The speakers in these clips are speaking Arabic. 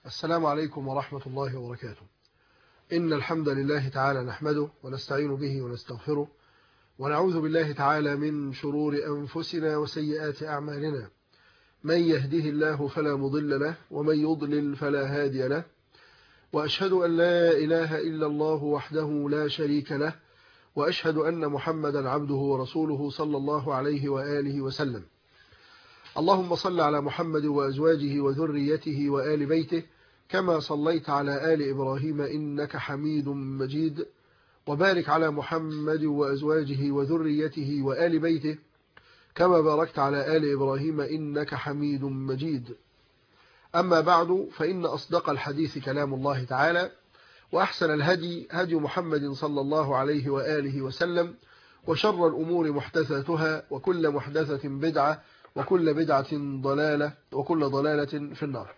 السلام عليكم ورحمة الله وبركاته. إن الحمد لله تعالى نحمده ونستعين به ونستغفره ونعوذ بالله تعالى من شرور أنفسنا وسيئات أعمالنا. من يهده الله فلا مضل له ومن يضلل فلا هادي له، وأشهد أن لا إله إلا الله وحده لا شريك له، وأشهد أن محمدا عبده ورسوله صلى الله عليه وآله وسلم. اللهم صل على محمد وأزواجه وذريته وآل بيته كما صليت على آل إبراهيم إنك حميد مجيد، وبارك على محمد وأزواجه وذريته وآل بيته كما باركت على آل إبراهيم إنك حميد مجيد. أما بعد، فإن أصدق الحديث كلام الله تعالى، وأحسن الهدي هدي محمد صلى الله عليه وآله وسلم، وشر الأمور محدثاتها، وكل محدثة بدعة، وكل بدعة ضلالة، وكل ضلالة في النار.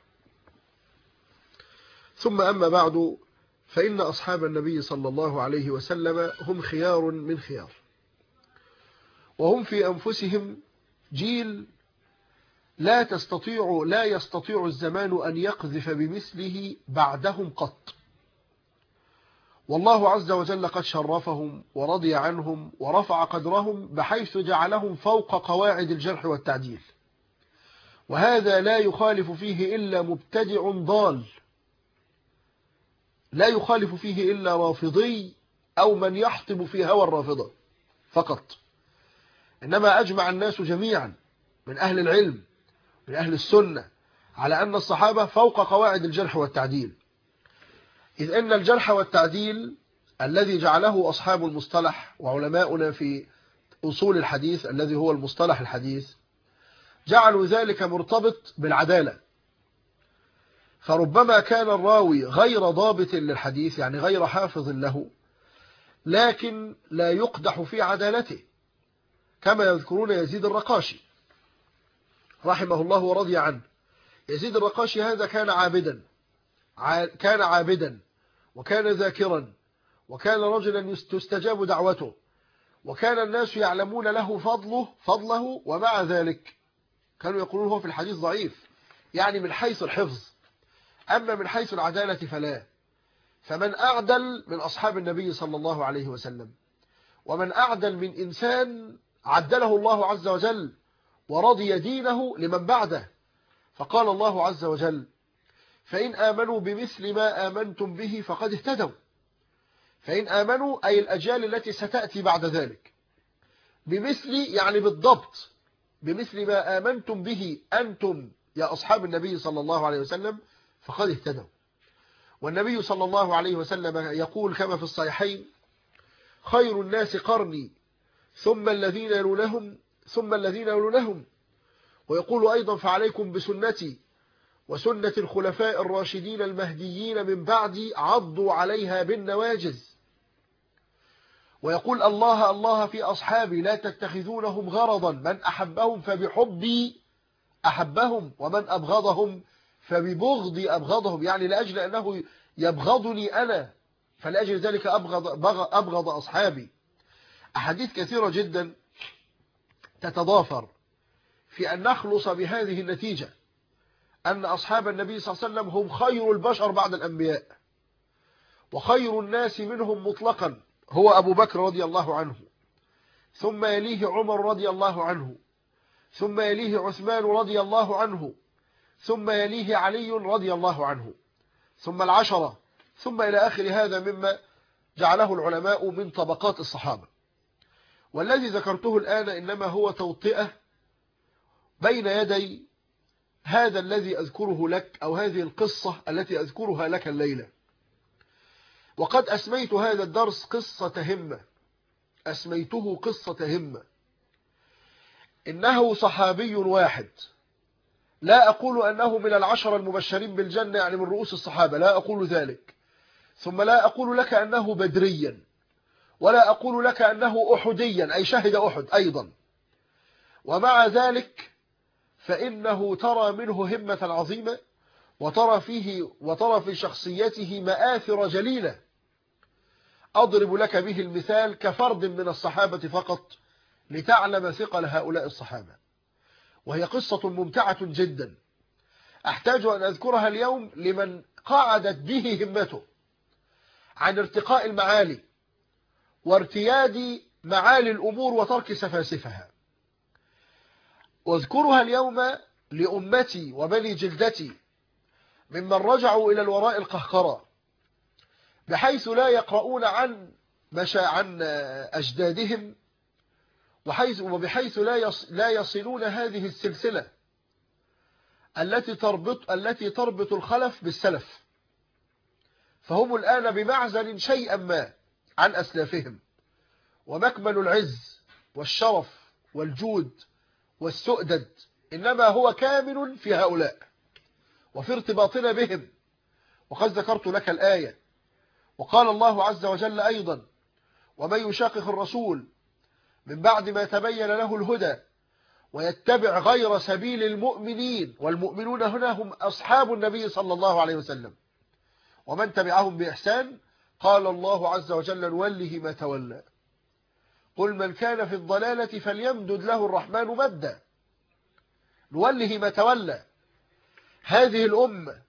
ثم أما بعد، فإن أصحاب النبي صلى الله عليه وسلم هم خيار من خيار، وهم في أنفسهم جيل لا يستطيع الزمان أن يقذف بمثله بعدهم قط. والله عز وجل قد شرفهم ورضي عنهم ورفع قدرهم بحيث جعلهم فوق قواعد الجرح والتعديل، وهذا لا يخالف فيه إلا مبتدع ضال، لا يخالف فيه إلا رافضي أو من يحطب في هوى الرافضة فقط. إنما أجمع الناس جميعا من أهل العلم من أهل السنة على أن الصحابة فوق قواعد الجرح والتعديل، إذ أن الجرح والتعديل الذي جعله أصحاب المصطلح وعلماؤنا في أصول الحديث الذي هو المصطلح الحديث جعلوا ذلك مرتبط بالعدالة. فربما كان الراوي غير ضابط للحديث، يعني غير حافظ له، لكن لا يقدح في عدالته، كما يذكرون يزيد الرقاشي رحمه الله ورضي عنه. يزيد الرقاشي هذا كان عابدا وكان ذاكرا، وكان رجلا تستجاب دعوته، وكان الناس يعلمون له فضله، ومع ذلك كانوا يقولون هو في الحديث ضعيف، يعني من حيث الحفظ، أما من حيث العدالة فلا. فمن أعدل من أصحاب النبي صلى الله عليه وسلم، ومن أعدل من إنسان عدله الله عز وجل ورضي دينه لمن بعده. فقال الله عز وجل: فإن آمنوا بمثل ما آمنتم به فقد اهتدوا. فإن آمنوا أي الأجيال التي ستأتي بعد ذلك، بمثل يعني بالضبط، بمثل ما آمنتم به أنتم يا أصحاب النبي صلى الله عليه وسلم فقد اهتدوا. والنبي صلى الله عليه وسلم يقول كما في الصحيحين: خير الناس قرني ثم الذين يلونهم ثم الذين يلونهم. ويقول أيضا: فعليكم بسنتي وسنة الخلفاء الراشدين المهديين من بعدي عضوا عليها بالنواجذ. ويقول: الله الله في أصحابي لا تتخذونهم غرضا، من أحبهم فبحبي أحبهم ومن أبغضهم فببغضي أبغضهم، يعني لأجل أنه يبغضني أنا فلأجل ذلك أبغض أصحابي. أحاديث كثيرة جدا تتضافر في أن نخلص بهذه النتيجة، أن أصحاب النبي صلى الله عليه وسلم هم خير البشر بعد الأنبياء، وخير الناس منهم مطلقا هو أبو بكر رضي الله عنه، ثم يليه عمر رضي الله عنه، ثم يليه عثمان رضي الله عنه، ثم يليه علي رضي الله عنه، ثم العشرة، ثم إلى آخر هذا مما جعله العلماء من طبقات الصحابة. والذي ذكرته الآن إنما هو توطئة بين يدي هذا الذي أذكره لك، أو هذه القصة التي أذكرها لك الليلة. وقد أسميت هذا الدرس قصة همة، أسميته قصة همة. إنه صحابي واحد، لا أقول أنه من العشر المبشرين بالجنة يعني من رؤوس الصحابة، لا أقول ذلك. ثم لا أقول لك أنه بدريا، ولا أقول لك أنه أحديا أي شهد أحد أيضا. ومع ذلك فإنه ترى منه همة عظيمة، وترى في شخصيته مآثر جليلة. أضرب لك به المثال كفرد من الصحابة فقط لتعلم ثقل هؤلاء الصحابة. وهي قصة ممتعة جدا، أحتاج أن أذكرها اليوم لمن قعدت به همته عن ارتقاء المعالي وارتياد معالي الأمور وترك سفاسفها. واذكرها اليوم لأمتي وبني جلدتي ممن رجعوا إلى الوراء القهقرة، بحيث لا يقرؤون عن أجدادهم، وبحيث لا يصلون هذه السلسلة التي تربط الخلف بالسلف، فهم الآن بمعزل شيئا ما عن أسلافهم، ومكمن العز والشرف والجود والسؤدد إنما هو كامل في هؤلاء وفي ارتباطنا بهم. وقد ذكرت لك الآية، وقال الله عز وجل أيضا: ومن يشاقق الرسول من بعد ما تبين له الهدى ويتبع غير سبيل المؤمنين، والمؤمنون هنا هم أصحاب النبي صلى الله عليه وسلم ومن تبعهم بإحسان، قال الله عز وجل: نوله ما تولى، قل من كان في الضلالة فليمدد له الرحمن مدا. نوله ما تولى. هذه الأمة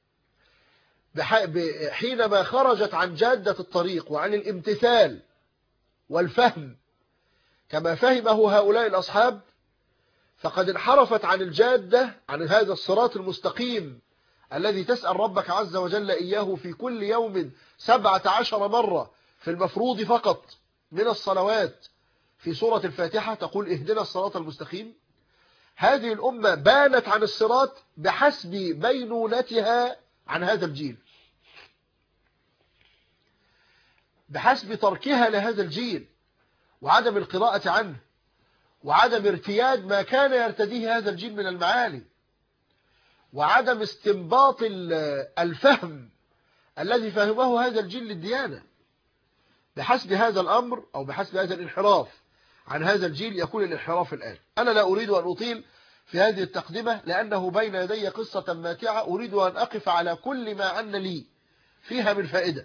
حينما خرجت عن جادة الطريق وعن الامتثال والفهم كما فهمه هؤلاء الأصحاب، فقد انحرفت عن الجادة، عن هذا الصراط المستقيم الذي تسأل ربك عز وجل إياه في كل يوم 17 مرة في المفروض فقط من الصلوات. في سورة الفاتحة تقول: اهدنا الصراط المستقيم. هذه الأمة بانت عن الصراط بحسب بينونتها عن هذا الجيل، بحسب تركها لهذا الجيل وعدم القراءة عنه وعدم ارتياد ما كان يرتديه هذا الجيل من المعالي وعدم استنباط الفهم الذي فهمه هذا الجيل للديانة. بحسب هذا الأمر أو بحسب هذا الانحراف عن هذا الجيل يكون الانحراف الآن. أنا لا أريد أن أطيل في هذه التقدمة لأنه بين يدي قصة ماتعة أريد أن أقف على كل ما عن لي فيها من فائدة،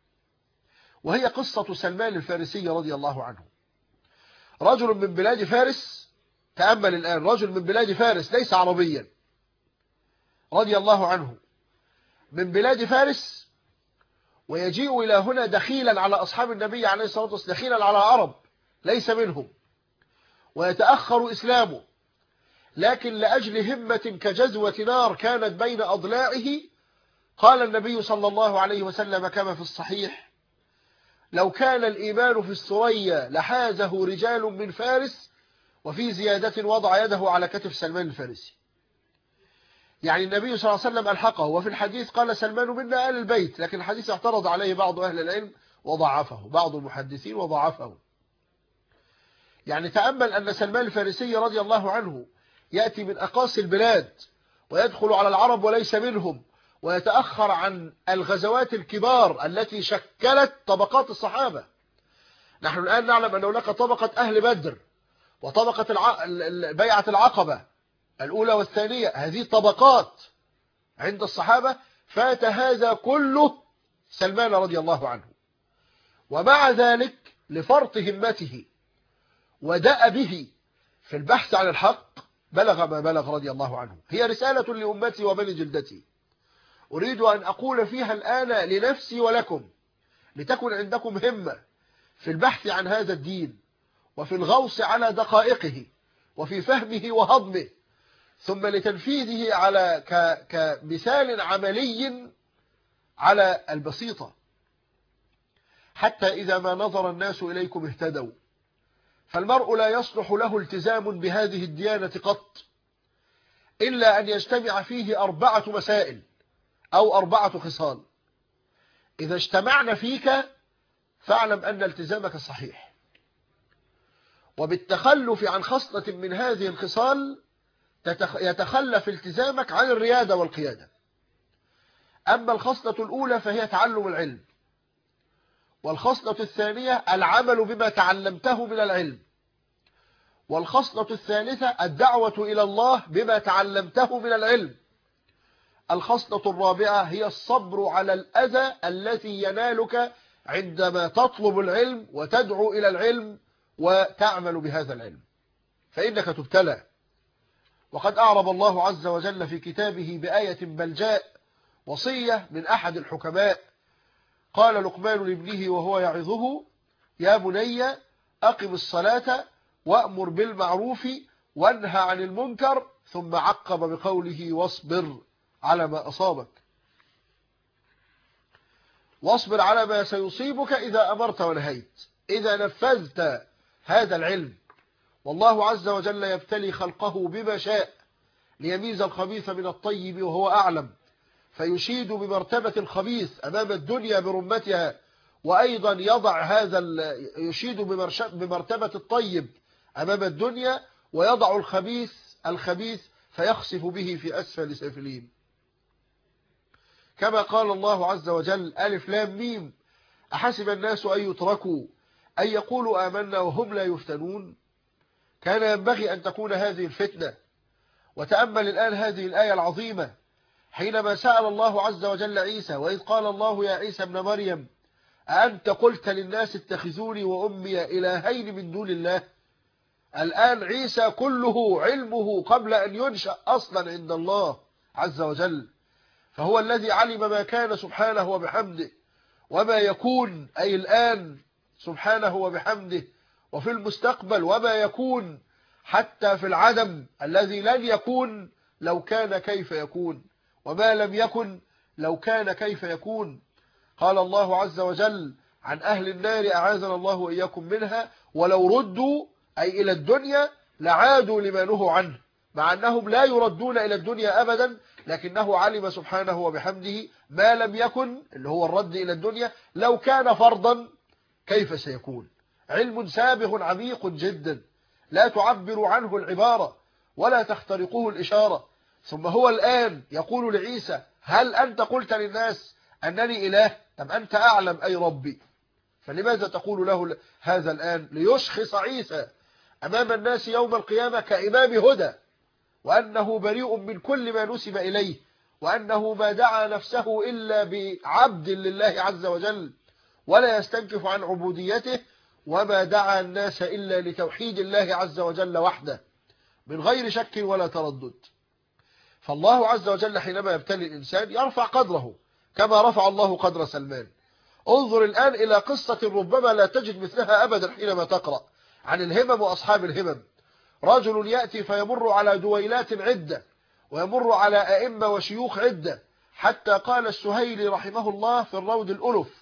وهي قصة سلمان الفارسي رضي الله عنه. رجل من بلاد فارس، تأمل الآن، رجل من بلاد فارس ليس عربيا، رضي الله عنه، من بلاد فارس، ويجيء إلى هنا دخيلا على أصحاب النبي عليه الصلاة والسلام، دخيلا على عرب ليس منهم، ويتأخر إسلامه، لكن لأجل همة كجزوة نار كانت بين أضلاعه قال النبي صلى الله عليه وسلم كما في الصحيح: لو كان الإيمان في الثريا لحازه رجال من فارس. وفي زيادة وضع يده على كتف سلمان الفارسي، يعني النبي صلى الله عليه وسلم ألحقه. وفي الحديث قال: سلمان منا آل البيت، لكن الحديث اعترض عليه بعض أهل العلم وضعفه، بعض المحدثين وضعفه. يعني تأمل أن سلمان الفارسي رضي الله عنه يأتي من أقاصي البلاد ويدخل على العرب وليس منهم، ويتأخر عن الغزوات الكبار التي شكلت طبقات الصحابة. نحن الآن نعلم أن هناك طبقة أهل بدر وطبقة بيعة العقبة الأولى والثانية، هذه طبقات عند الصحابة، فات هذا كله سلمان رضي الله عنه، ومع ذلك لفرط همته ودأبه في البحث عن الحق بلغ ما بلغ رضي الله عنه. هي رسالة لأمتي وبني جلدتي أريد أن أقول فيها الآن لنفسي ولكم، لتكن عندكم همة في البحث عن هذا الدين وفي الغوص على دقائقه وفي فهمه وهضمه، ثم لتنفيذه على كمثال عملي على البسيطة، حتى إذا ما نظر الناس إليكم اهتدوا. فالمرء لا يصلح له التزام بهذه الديانة قط إلا أن يجتمع فيه 4 مسائل أو 4 خصال. إذا اجتمعنا فيك فاعلم أن التزامك صحيح، وبالتخلف عن خصلة من هذه الخصال يتخلف التزامك عن الريادة والقيادة. أما الخصلة الأولى فهي تعلم العلم، والخصلة الثانية العمل بما تعلمته من العلم، والخصلة الثالثة الدعوة إلى الله بما تعلمته من العلم، الخصلة الرابعة هي الصبر على الأذى الذي ينالك عندما تطلب العلم وتدعو إلى العلم وتعمل بهذا العلم، فإنك تبتلى وقد أعرب الله عز وجل في كتابه بآية بلجاء وصية من أحد الحكماء. قال لقمان لابنه وهو يعظه: يا بني أقم الصلاة وأمر بالمعروف وانهى عن المنكر، ثم عقب بقوله: واصبر على ما أصابك. واصبر على ما سيصيبك إذا أمرت ونهيت، إذا نفذت هذا العلم. والله عز وجل يبتلي خلقه بما شاء ليميز الخبيث من الطيب وهو أعلم، فيشيد بمرتبة الخبيث أمام الدنيا برمتها، وأيضا يضع يشيد بمرتبة الطيب أمام الدنيا، ويضع الخبيث فيخسف به في أسفل سافلين. كما قال الله عز وجل: ألف لام ميم، أحسب الناس أن يتركوا أن يقولوا آمنا وهم لا يفتنون. كان ينبغي أن تكون هذه الفتنة. وتأمل الآن هذه الآية العظيمة حينما سأل الله عز وجل عيسى: وإذ قال الله يا عيسى ابن مريم أأنت قلت للناس اتخذوني وأمي إلهين من دون الله. الآن عيسى كله علمه قبل أن ينشأ أصلا عند الله عز وجل، فهو الذي علم ما كان سبحانه وبحمده وما يكون، أي الآن سبحانه وبحمده، وفي المستقبل وما يكون، حتى في العدم الذي لن يكون لو كان كيف يكون، وما لم يكن لو كان كيف يكون. قال الله عز وجل عن أهل النار: أعاذنا الله وإياكم منها، ولو ردوا أي إلى الدنيا لعادوا لما نهوا عنه، مع أنهم لا يردون إلى الدنيا أبدا، لكنه علم سبحانه وبحمده ما لم يكن، اللي هو الرد إلى الدنيا، لو كان فرضا كيف سيكون. علم سابغ عميق جدا لا تعبر عنه العبارة ولا تخترقه الإشارة. ثم هو الآن يقول لعيسى: هل أنت قلت للناس أنني إله؟ طب أنت أعلم أي ربي، فلماذا تقول له هذا الآن؟ ليشخص عيسى أمام الناس يوم القيامة كإمام هدى، وأنه بريء من كل ما نسب إليه، وأنه ما دعا نفسه إلا بعبد لله عز وجل ولا يستنكف عن عبوديته، وما دعا الناس إلا لتوحيد الله عز وجل وحده من غير شك ولا تردد. فالله عز وجل حينما يبتلي الإنسان يرفع قدره كما رفع الله قدر سلمان. انظر الآن إلى قصة ربما لا تجد مثلها أبدا حينما تقرأ عن الهمم وأصحاب الهمم. رجل يأتي فيمر على دويلات عدة، ويمر على أئمة وشيوخ عدة، حتى قال السهيلي رحمه الله في الروض الألف،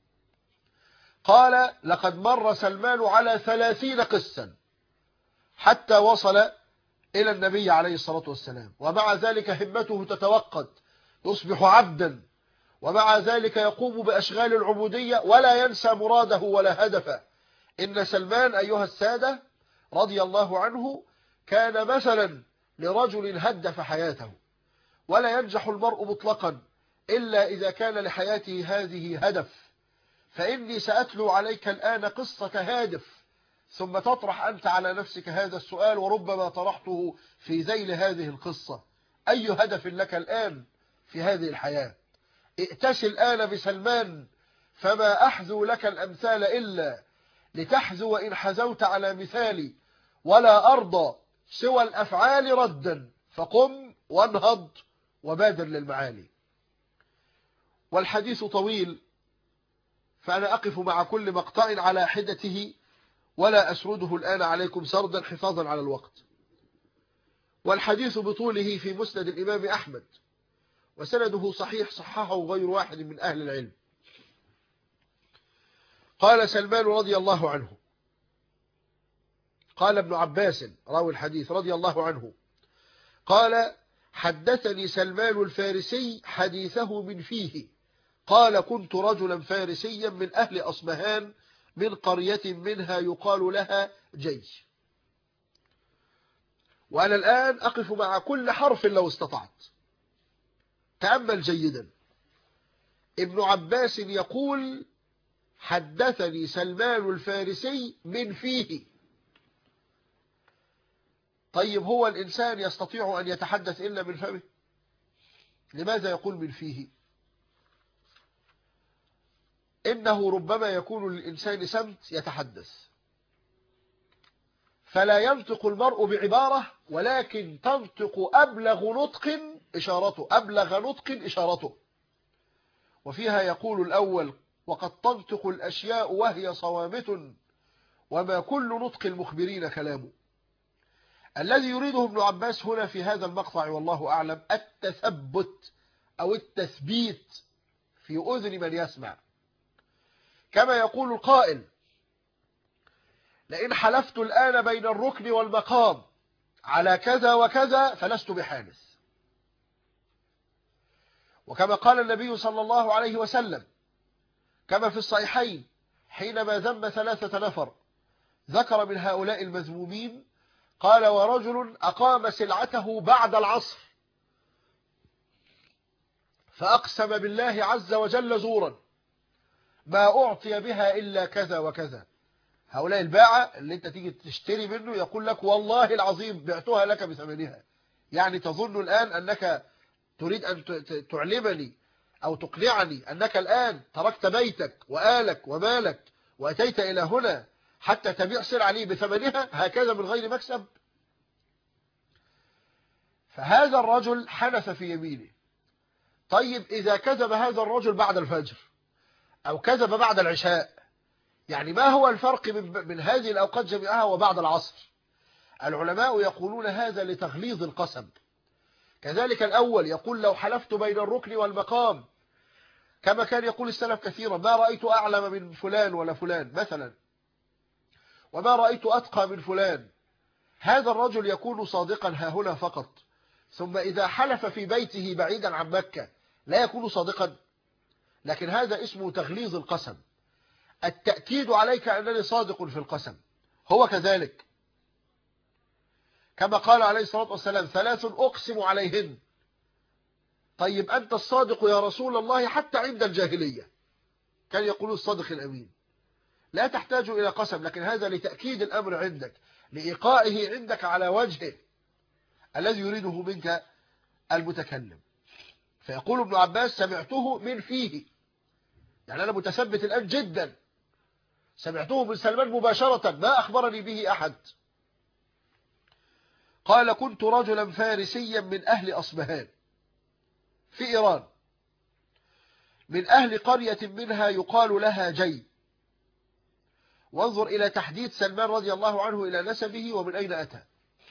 قال: لقد مر سلمان على 30 قسا حتى وصل إلى النبي عليه الصلاة والسلام، ومع ذلك همته تتوقد، يصبح عبدا، ومع ذلك يقوم بأشغال العبودية ولا ينسى مراده ولا هدفه. إن سلمان أيها السادة رضي الله عنه كان مثلا لرجل هدف حياته، ولا ينجح المرء مطلقا إلا إذا كان لحياته هذه هدف. فإني سأتلو عليك الآن قصة هادف، ثم تطرح أنت على نفسك هذا السؤال، وربما طرحته في ذيل هذه القصة: أي هدف لك الآن في هذه الحياة؟ ائتس الآن بسلمان، فما أحذو لك الأمثال إلا لتحذو إن حذوت على مثالي، ولا أرضى سوى الأفعال ردا، فقم وانهض وبادر للمعالي. والحديث طويل، فأنا أقف مع كل مقطع على حدته ولا أسرده الآن عليكم سردا حفاظا على الوقت. والحديث بطوله في مسند الإمام أحمد، وسنده صحيح صححه غير واحد من أهل العلم. قال سلمان رضي الله عنه، قال ابن عباس راوي الحديث رضي الله عنه، قال: حدثني سلمان الفارسي حديثه من فيه، قال: كنت رجلا فارسيا من أهل أصبهان، من قرية منها يقال لها جيش. وأنا الآن أقف مع كل حرف لو استطعت. تأمل جيدا. ابن عباس يقول: حدثني سلمان الفارسي من فيه. طيب هو الإنسان يستطيع أن يتحدث إلا من فمه؟ لماذا يقول من فيه؟ إنه ربما يكون للإنسان سمت يتحدث، فلا ينطق المرء بعبارة ولكن تنطق أبلغ نطق إشارته، أبلغ نطق إشارته. وفيها يقول الأول: وقد تنطق الأشياء وهي صوامت وما كل نطق المخبرين كلام. الذي يريده ابن عباس هنا في هذا المقطع والله أعلم التثبت أو التثبيت في أذن من يسمع، كما يقول القائل: لئن حلفت الآن بين الركن والمقام على كذا وكذا فلست بحانث. وكما قال النبي صلى الله عليه وسلم كما في الصحيحين حينما ذم 3 نفر ذكر من هؤلاء المذمومين، قال: ورجل أقام سلعته بعد العصر فأقسم بالله عز وجل زورا ما أعطي بها إلا كذا وكذا. هؤلاء الباعة اللي انت تيجي تشتري منه يقول لك: والله العظيم بعتها لك بثمنها. يعني تظن الآن أنك تريد أن تعلمني أو تقنعني أنك الآن تركت بيتك وآلك ومالك وأتيت إلى هنا حتى تبيع سلعة لي بثمنها هكذا من غير مكسب. فهذا الرجل حنث في يمينه. طيب إذا كذب هذا الرجل بعد الفجر أو كذب بعد العشاء، يعني ما هو الفرق من هذه الأوقات جميعها وبعد العصر؟ العلماء يقولون هذا لتغليظ القسم. كذلك الأول يقول: لو حلفت بين الركن والمقام، كما كان يقول السلف كثيرا: ما رأيت أعلم من فلان ولا فلان مثلا، وما رأيت أتقى من فلان. هذا الرجل يكون صادقا هاهنا فقط، ثم إذا حلف في بيته بعيدا عن مكة لا يكون صادقا. لكن هذا اسمه تغليظ القسم، التأكيد عليك أنني صادق في القسم. هو كذلك كما قال عليه الصلاة والسلام: 3 أقسم عليهن. طيب أنت الصادق يا رسول الله حتى عند الجاهلية كان يقول الصادق الأمين، لا تحتاج إلى قسم، لكن هذا لتأكيد الأمر عندك، لإيقائه عندك على وجهه الذي يريده منك المتكلم. فيقول ابن عباس: سمعته من فيه، يعني أنا متثبت الآن جدا، سمعته من سلمان مباشرة ما أخبرني به أحد. قال: كنت رجلا فارسيا من أهل أصبهان في إيران، من أهل قرية منها يقال لها جي. وانظر إلى تحديد سلمان رضي الله عنه إلى نسبه ومن أين أتى،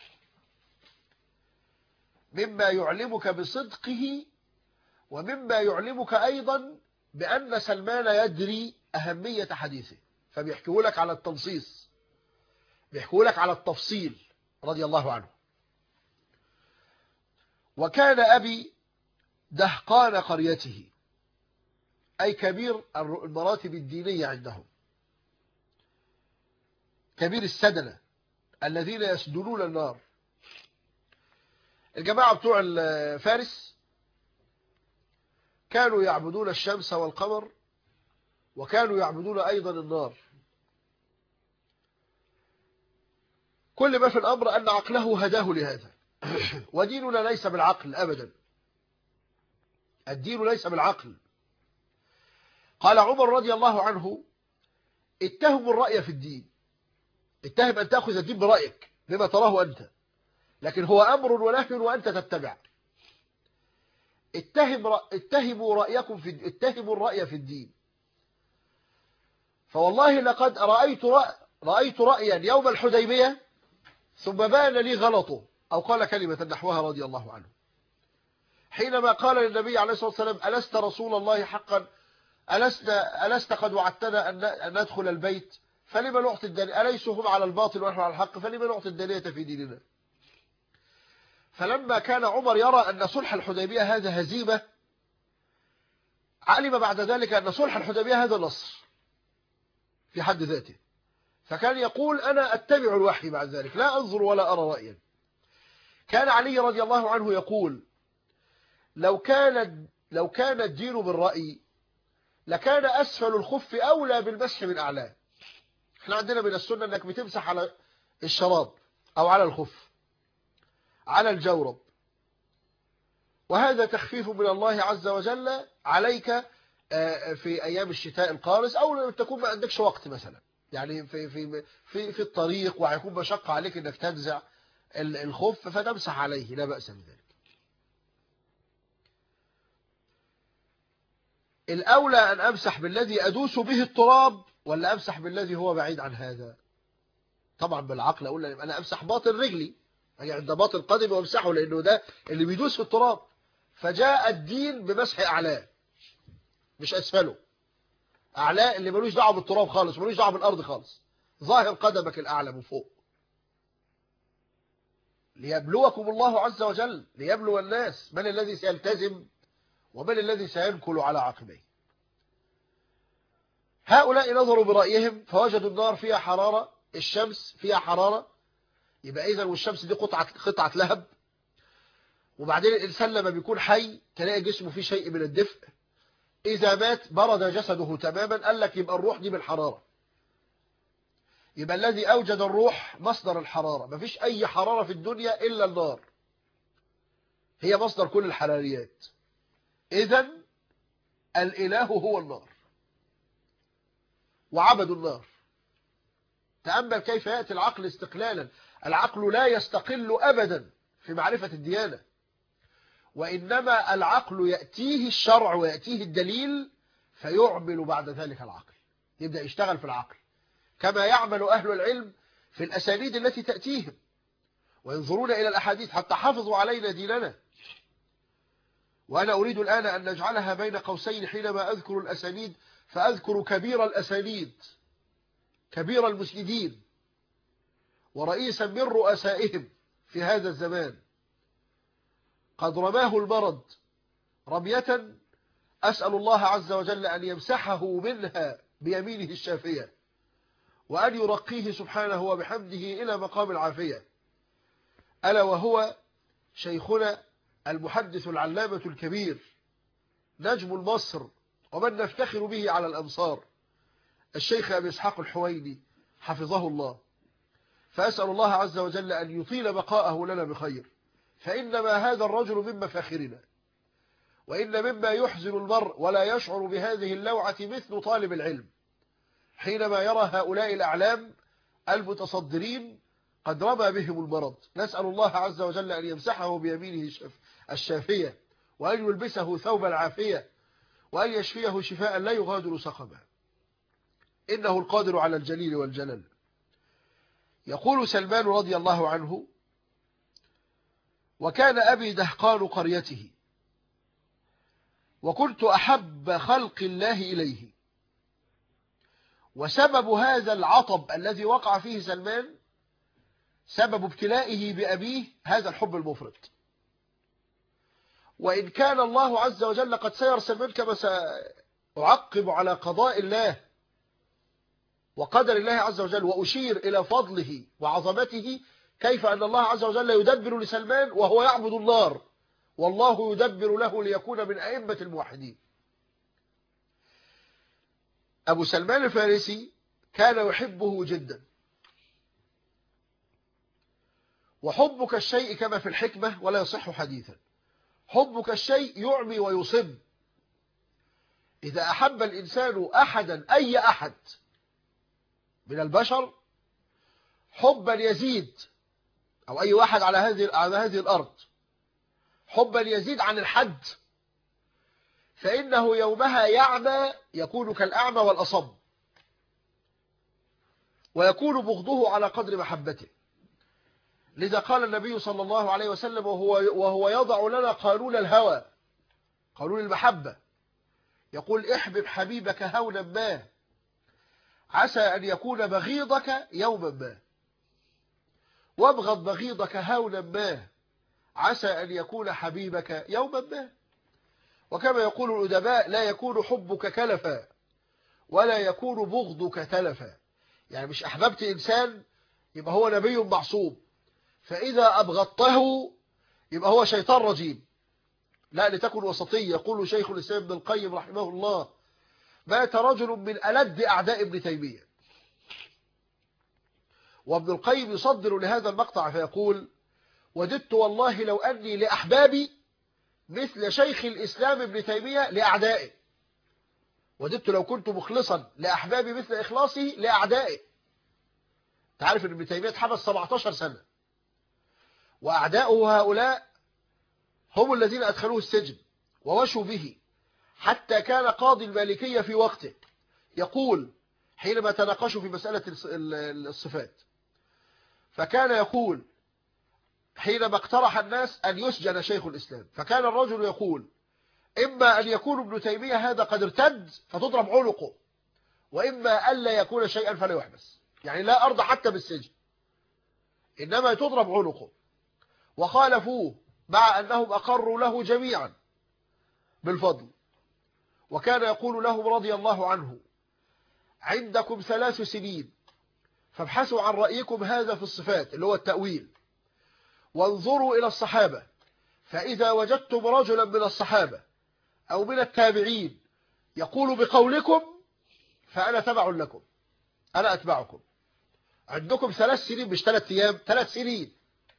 مما يعلمك بصدقه ومما يعلمك أيضا بأن سلمان يدري أهمية حديثه، فبيحكيه لك على التنصيص، بيحكيه لك على التفصيل رضي الله عنه. وكان أبي دهقان قريته، أي كبير المراتب الدينية عندهم، كبير السدنة الذين يسدنون النار. الجماعة بتوع فارس كانوا يعبدون الشمس والقمر، وكانوا يعبدون أيضا النار. كل ما في الأمر أن عقله هداه لهذا. وديننا ليس بالعقل أبدا، الدين ليس بالعقل. قال عمر رضي الله عنه: اتهم الرأي في الدين، اتهم أن تأخذ الدين برأيك بما تراه أنت، لكن هو أمر ونهي وأنت تتبع. اتهموا الرأي في الدين. فوالله لقد رأيت رأيا يوم الحديبية ثم بان لي غلطه، أو قال كلمة نحوها رضي الله عنه، حينما قال للنبي عليه الصلاة والسلام: ألست رسول الله حقا؟ ألست قد وعدتنا أن ندخل البيت؟ فلما نعطي الدنيا؟ أليسوا هم على الباطل ونحن على الحق؟ فلما نعطي الدنية في ديننا؟ فلما كان عمر يرى أن صلح الحديبية هذا هزيمة، علم بعد ذلك أن صلح الحديبية هذا نصر في حد ذاته، فكان يقول: أنا أتبع الوحي بعد ذلك، لا أنظر ولا أرى رأيا. كان علي رضي الله عنه يقول: لو كان الدين بالرأي لكان أسفل الخف أولى بالمسح من أعلاه. احنا عندنا من السنة أنك بتمسح على الشراب أو على الخف، على الجورب، وهذا تخفيف من الله عز وجل عليك في أيام الشتاء القارس، أو لما تكون ما عندكش وقت مثلا. يعني في الطريق وهيكون مشقة عليك انك تنزع الخف فتمسح عليه لا بأس بذلك. الأولى أن أمسح بالذي أدوس به التراب ولا أمسح بالذي هو بعيد عن هذا؟ طبعا بالعقل أقول أنا أمسح باطن رجلي، يعني عند باطن قدمي وامسحه لأنه ده اللي بيدوس في التراب. فجاء الدين بمسح أعلاه مش أسفله، أعلاه اللي ملوش دعوه بالتراب خالص، ملوش دعوه بالأرض خالص، ظاهر قدمك الأعلى من فوق. ليبلوكم الله عز وجل، ليبلو الناس من الذي سيلتزم ومن الذي سينكل على عقبيه. هؤلاء نظروا برأيهم فوجدوا النار فيها حرارة، الشمس فيها حرارة، يبقى إذا والشمس دي قطعة لهب. وبعدين الإنسان لما بيكون حي تلاقي جسمه فيه شيء من الدفء، إذا مات برد جسده تماما. قال لك يبقى الروح دي بالحرارة، يبقى الذي أوجد الروح مصدر الحرارة. مفيش أي حرارة في الدنيا إلا النار، هي مصدر كل الحراريات. إذا الإله هو النار وعبدوا النار. تأمل كيف يأتي العقل استقلالا. العقل لا يستقل أبدا في معرفة الديانة، وإنما العقل يأتيه الشرع ويأتيه الدليل فيعمل بعد ذلك العقل، يبدأ يشتغل في العقل كما يعمل أهل العلم في الأسانيد التي تأتيهم، وينظرون إلى الأحاديث حتى حفظوا علينا ديننا. وأنا أريد الآن أن نجعلها بين قوسين حينما أذكر الأسانيد، فأذكر كبير الأسانيد، كبير المسندين ورئيسا من رؤسائهم في هذا الزمان، قد رماه المرض رمية أسأل الله عز وجل أن يمسحه منها بيمينه الشافية، وأن يرقيه سبحانه وبحمده إلى مقام العافية، ألا وهو شيخنا المحدث العلامة الكبير نجم المصر ومن نفتخر به على الأمصار، الشيخ أبي إسحاق الحويني حفظه الله. فأسأل الله عز وجل أن يطيل بقاءه لنا بخير، فإنما هذا الرجل من مفاخرنا، وإن مما يحزن المرء ولا يشعر بهذه اللوعة مثل طالب العلم حينما يرى هؤلاء الأعلام المتصدرين قد رمى بهم المرض. نسأل الله عز وجل أن يمسحه بيمينه الشافية، وأن يلبسه ثوب العافية، وأن يشفيه شفاء لا يغادر سقما، إنه القادر على الجليل والجلال. يقول سلمان رضي الله عنه: وكان أبي دهقان قريته، وكنت أحب خلق الله إليه، وسبب هذا العطب الذي وقع فيه سلمان سبب ابتلائه بأبيه هذا الحب المفرط. وإن كان الله عز وجل قد سير سلمان كما سأعقب على قضاء الله وقدر الله عز وجل، وأشير إلى فضله وعظمته، كيف أن الله عز وجل يدبر لسلمان وهو يعبد النار، والله يدبر له ليكون من أئمة الموحدين. أبو سلمان الفارسي كان يحبه جدا، وحبك الشيء كما في الحكمة ولا يصح حديثا، حبك الشيء يعمي ويصم. إذا أحب الإنسان أحدا، أي أحد من البشر، حبا يزيد، أو أي واحد على هذه الأرض، حبا يزيد عن الحد، فإنه يومها يعمى، يكون كالأعمى والأصم، ويكون بغضه على قدر محبته. لذا قال النبي صلى الله عليه وسلم وهو يضع لنا قانون الهوى، قانون المحبة، يقول: احبب حبيبك هونا ما، عسى أن يكون بغيضك يوما ما، وابغض بغيضك هونا ما، عسى أن يكون حبيبك يوما ما. وكما يقول الأدباء: لا يكون حبك كلفا ولا يكون بغضك تلفا. يعني مش أحببت إنسان يبقى هو نبي معصوم، فإذا أبغضته يبقى هو شيطان رجيم. لا، لتكن وسطية. يقول شيخ الإسلام ابن القيم رحمه الله: مات رجل من ألد أعداء ابن تيمية. وابن القيم يصدر لهذا المقطع فيقول: وددت والله لو أني لأحبابي مثل شيخ الإسلام ابن تيمية لأعدائه. وددت لو كنت مخلصا لأحبابي مثل إخلاصي لأعدائي. تعرف أن ابن تيمية اتحبس 17 سنة، وأعداؤه هؤلاء هم الذين أدخلوه السجن ووشوا به، حتى كان قاضي المالكية في وقته يقول حينما تناقشوا في مسألة الصفات، فكان يقول حينما اقترح الناس أن يسجن شيخ الإسلام، فكان الرجل يقول إما أن يكون ابن تيمية هذا قد ارتد فتضرب عنقه، وإما ألا يكون شيئا فلا يحبس، يعني لا أرضى حتى بالسجن، إنما تضرب عنقه. وخالفوه مع أنهم أقروا له جميعا بالفضل. وكان يقول لهم رضي الله عنه عندكم 3 سنين فابحثوا عن رأيكم هذا في الصفات اللي هو التأويل، وانظروا إلى الصحابة، فإذا وجدتم رجلا من الصحابة أو من التابعين يقول بقولكم فأنا تبع لكم، أنا أتبعكم. عندكم 3 سنين مش 3 أيام، 3 سنين.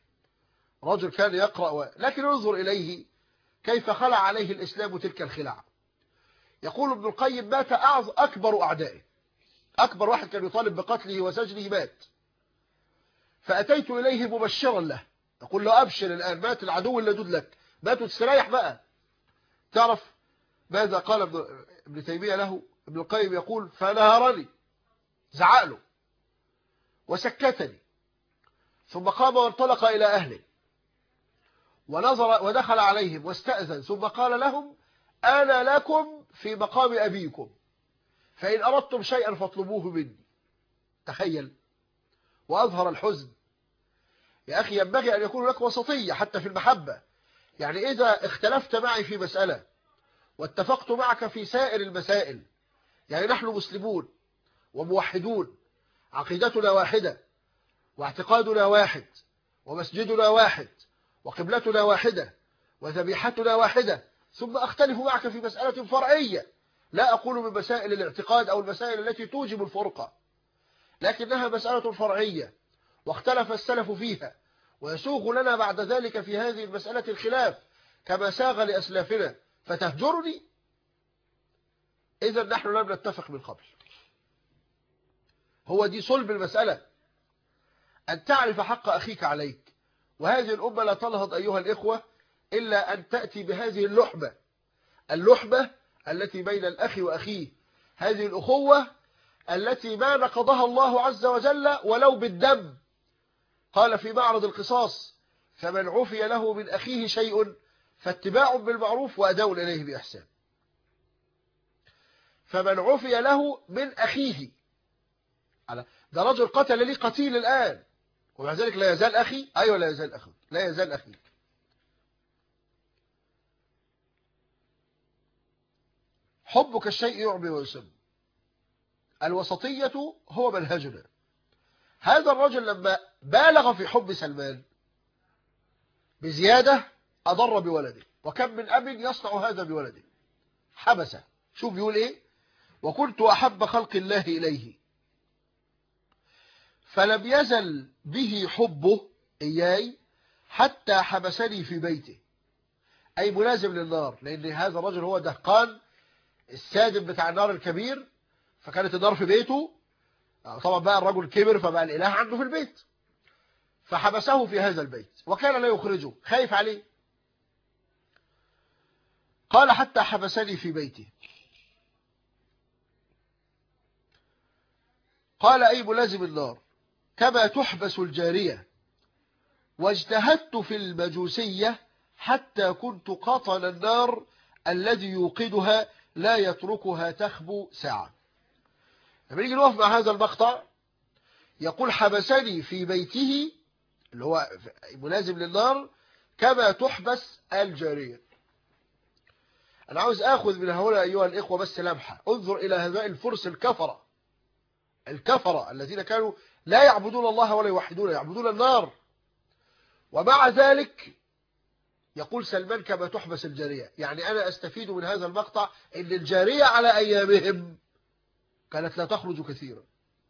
رجل كان يقرأ لكن انظر إليه كيف خلع عليه الإسلام تلك الخلع. يقول ابن القيم مات أكبر أعدائه، أكبر واحد كان يطالب بقتله وسجنه مات، فأتيت إليه مبشرا له، يقول له أبشر الآن مات العدو اللدود لك، مات وتستريح بقى. تعرف ماذا قال ابن تيمية له؟ ابن القيم يقول فنهرني، زعق له وسكتني، ثم قام وانطلق إلى أهله ونظر ودخل عليهم واستأذن، ثم قال لهم أنا لكم في مقام أبيكم، فإن أردتم شيئا فاطلبوه مني. تخيل، وأظهر الحزن. يا أخي ينبغي أن يكون لك وسطية حتى في المحبة، يعني إذا اختلفت معي في مسألة واتفقت معك في سائر المسائل، يعني نحن مسلمون وموحدون، عقيدتنا واحدة واعتقادنا واحد ومسجدنا واحد وقبلتنا واحدة وذبيحتنا واحدة، ثم أختلف معك في مسألة فرعية، لا أقول من مسائل الاعتقاد أو المسائل التي توجب الفرقة، لكنها مسألة فرعية واختلف السلف فيها، ويسوغ لنا بعد ذلك في هذه المسألة الخلاف كما ساغ لأسلافنا، فتهجرني؟ إذا نحن لم نتفق من قبل. هو دي صلب المسألة، أن تعرف حق أخيك عليك. وهذه الأمة لا تنهض أيها الإخوة إلا أن تأتي بهذه اللحمة التي بين الأخ وأخيه، هذه الأخوة التي ما نقضها الله عز وجل ولو بالدم. قال في معرض القصاص فمن عفي له من أخيه شيء فاتباع بالمعروف وأداء إليه بإحسان. فمن عفي له من أخيه، ده رجل قتل لي قتيل الآن ومع ذلك لا يزال أخي. أيوة لا يزال أخي، لا يزال أخي. حبك الشيء يعمي ويسم. الوسطية هو منهجنا. هذا الرجل لما بالغ في حب سلمان بزيادة أضر بولده، وكم من أب يصنع هذا بولده، حبسه. شوف بيقول إيه: وكنت أحب خلق الله إليه فلم يزل به حبه إياي حتى حبسني في بيته، أي ملازم للنار، لأن هذا الرجل هو دهقان السادم بتاع النار الكبير، فكانت النار في بيته. طبعا بقى الرجل كبر فبقى الإله عنده في البيت، فحبسه في هذا البيت وكان لا يخرجه، خايف عليه. قال حتى حبسني في بيته. قال أي ملازم النار كما تحبس الجارية، واجتهدت في المجوسية حتى كنت قطن النار الذي يوقدها لا يتركها تخبو ساعة. لما نيجي نقف مع هذا المقطع يقول حبسني في بيته اللي هو ملازم للنار كما تحبس الجارية. أنا عاوز أخذ من هؤلاء أيها الإخوة بس لمحة. انظر إلى هؤلاء الفرس الكفرة الذين كانوا لا يعبدون الله ولا يوحدون، يعبدون النار، ومع ذلك يقول سلمان كما تحبس الجارية. يعني أنا أستفيد من هذا المقطع أن الجارية على أيامهم كانت لا تخرج كثيرا،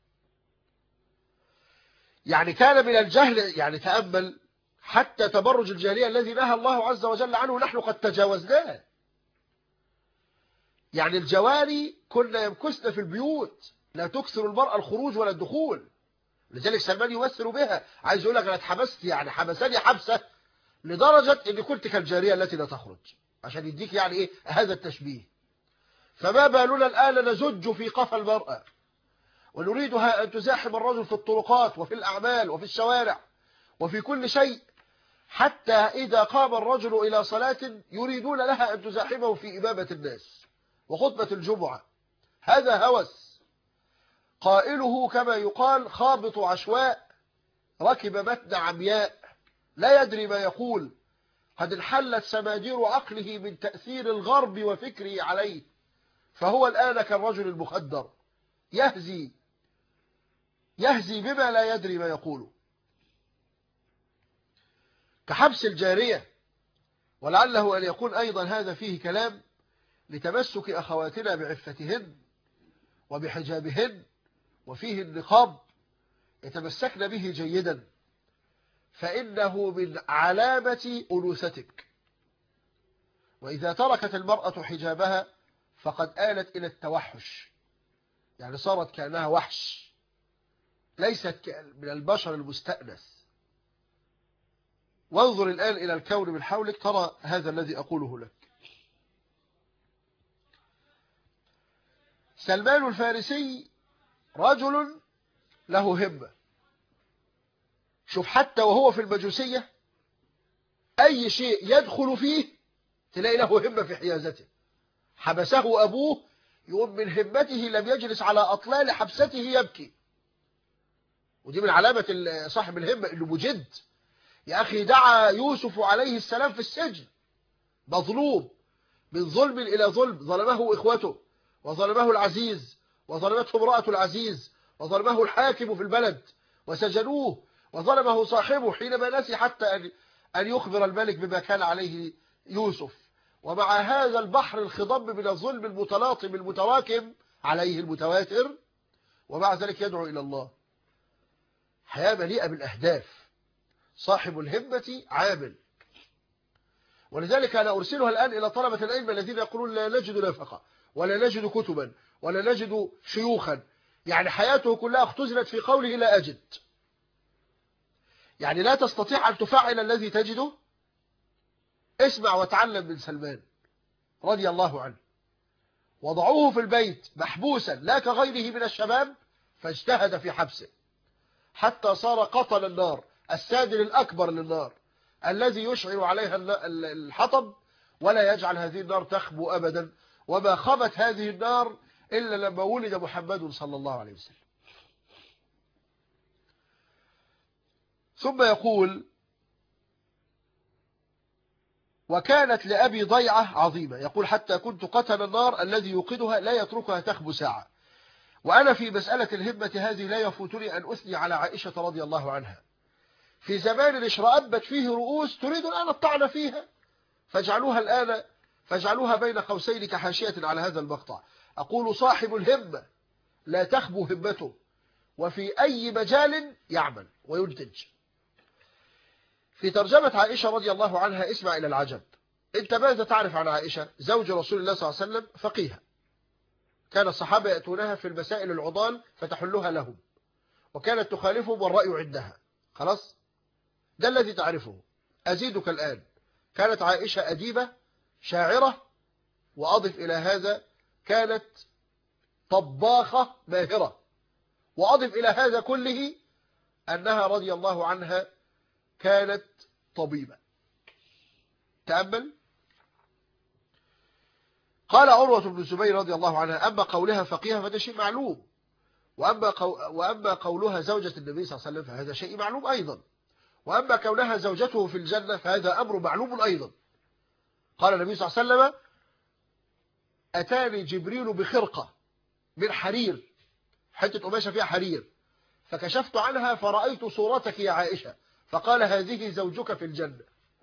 يعني كان من الجهل. يعني تأمل حتى تبرج الجارية الذي نهى الله عز وجل عنه نحن قد تجاوزناه. يعني الجواري كنا يمكثن في البيوت، لا تكثر المرأة الخروج ولا الدخول. لذلك سلمان يمثل بها، عايز يقول لك انا اتحبست، يعني حبسني حبسة لدرجة اني كنت كالجارية التي لا تخرج، عشان يديك يعني ايه هذا التشبيه. فما بالنا الآن نزج في قفا المرأة ونريدها أن تزاحم الرجل في الطرقات وفي الأعمال وفي الشوارع وفي كل شيء، حتى إذا قام الرجل إلى صلاة يريدون لها أن تزاحمه في إمامة الناس وخطبة الجمعة. هذا هوس قائله كما يقال خابط عشواء ركب متن عمياء لا يدري ما يقول، قد انحلت سماجير عقله من تأثير الغرب وفكره عليه، فهو الآن كالرجل المخدر يهزي بما لا يدري ما يقوله. كحبس الجارية، ولعله أن يكون أيضا هذا فيه كلام لتمسك أخواتنا بعفتهن وبحجابهن وفيه النقاب، يتمسكن به جيدا، فإنه من علامة أنوثتك. وإذا تركت المرأة حجابها فقد آلت إلى التوحش، يعني صارت كأنها وحش، ليست من البشر المستأنس. وانظر الآن إلى الكون من حولك ترى هذا الذي أقوله لك. سلمان الفارسي رجل له همة. شوف حتى وهو في المجوسية أي شيء يدخل فيه تلاقي له همة في حيازته. حبسه أبوه، يقوم من همته لم يجلس على أطلال حبسته يبكي، ودي من علامة صاحب الهمة إنه مجد. يا أخي دعا يوسف عليه السلام في السجن مظلوم، من ظلم إلى ظلم، ظلمه إخوته وظلمه العزيز وظلمته امرأة العزيز وظلمه الحاكم في البلد وسجنوه، وظلمه صاحبه حينما نسي حتى أن يخبر الملك بما كان عليه يوسف. ومع هذا البحر الخضم من الظلم المتلاطم المتراكم عليه المتواتر، ومع ذلك يدعو إلى الله. حياة مليئة بالأهداف. صاحب الهمة عامل. ولذلك أنا أرسلها الآن إلى طلبة العلم الذين يقولون لا نجد نفقة ولا نجد كتبا ولا نجد شيوخا، يعني حياته كلها اختزلت في قوله لا أجد. يعني لا تستطيع أن تفعل الذي تجده. اسمع وتعلم من سلمان رضي الله عنه. وضعوه في البيت محبوسا لا كغيره من الشباب، فاجتهد في حبسه حتى صار قطن النار، السادر الأكبر للنار الذي يشعل عليها الحطب ولا يجعل هذه النار تخبو أبدا. وما خبت هذه النار إلا لما ولد محمد صلى الله عليه وسلم. ثم يقول وكانت لأبي ضيعة عظيمة، يقول حتى كنت قتل النار الذي يوقدها لا يتركها تخبو ساعة. وأنا في مسألة الهمة هذه لا يفوتني أن أثني على عائشة رضي الله عنها. في زمان اشرأبت فيه رؤوس تريد الآن الطعن فيها، فاجعلوها بين قوسين كحاشية على هذا المقطع. أقول صاحب الهمة لا تخبو همته، وفي أي مجال يعمل وينتج. في ترجمة عائشة رضي الله عنها اسمع إلى العجب. أنت ماذا تعرف عن عائشة؟ زوج رسول الله صلى الله عليه وسلم، فقيهة، كان الصحابة يأتونها في المسائل العضال فتحلها لهم، وكانت تخالفهم والرأي عندها. خلاص، ده الذي تعرفه. أزيدك الآن، كانت عائشة أديبة شاعرة، وأضف إلى هذا كانت طباخة ماهرة، وأضف إلى هذا كله أنها رضي الله عنها كانت طبيبة. تأمل. قال عروة بن الزبير رضي الله عنها أما قولها فقيهة فهذا شيء معلوم، وأما قولها زوجة النبي صلى الله عليه وسلم فهذا شيء معلوم أيضا، وأما كونها زوجته في الجنة فهذا أمر معلوم أيضا. قال النبي صلى الله عليه وسلم أتاني جبريل بخرقة من حرير، حتة قماشة فيها حرير، فكشفت عنها فرأيت صورتك يا عائشة، فقال هذه زوجك في الجنة.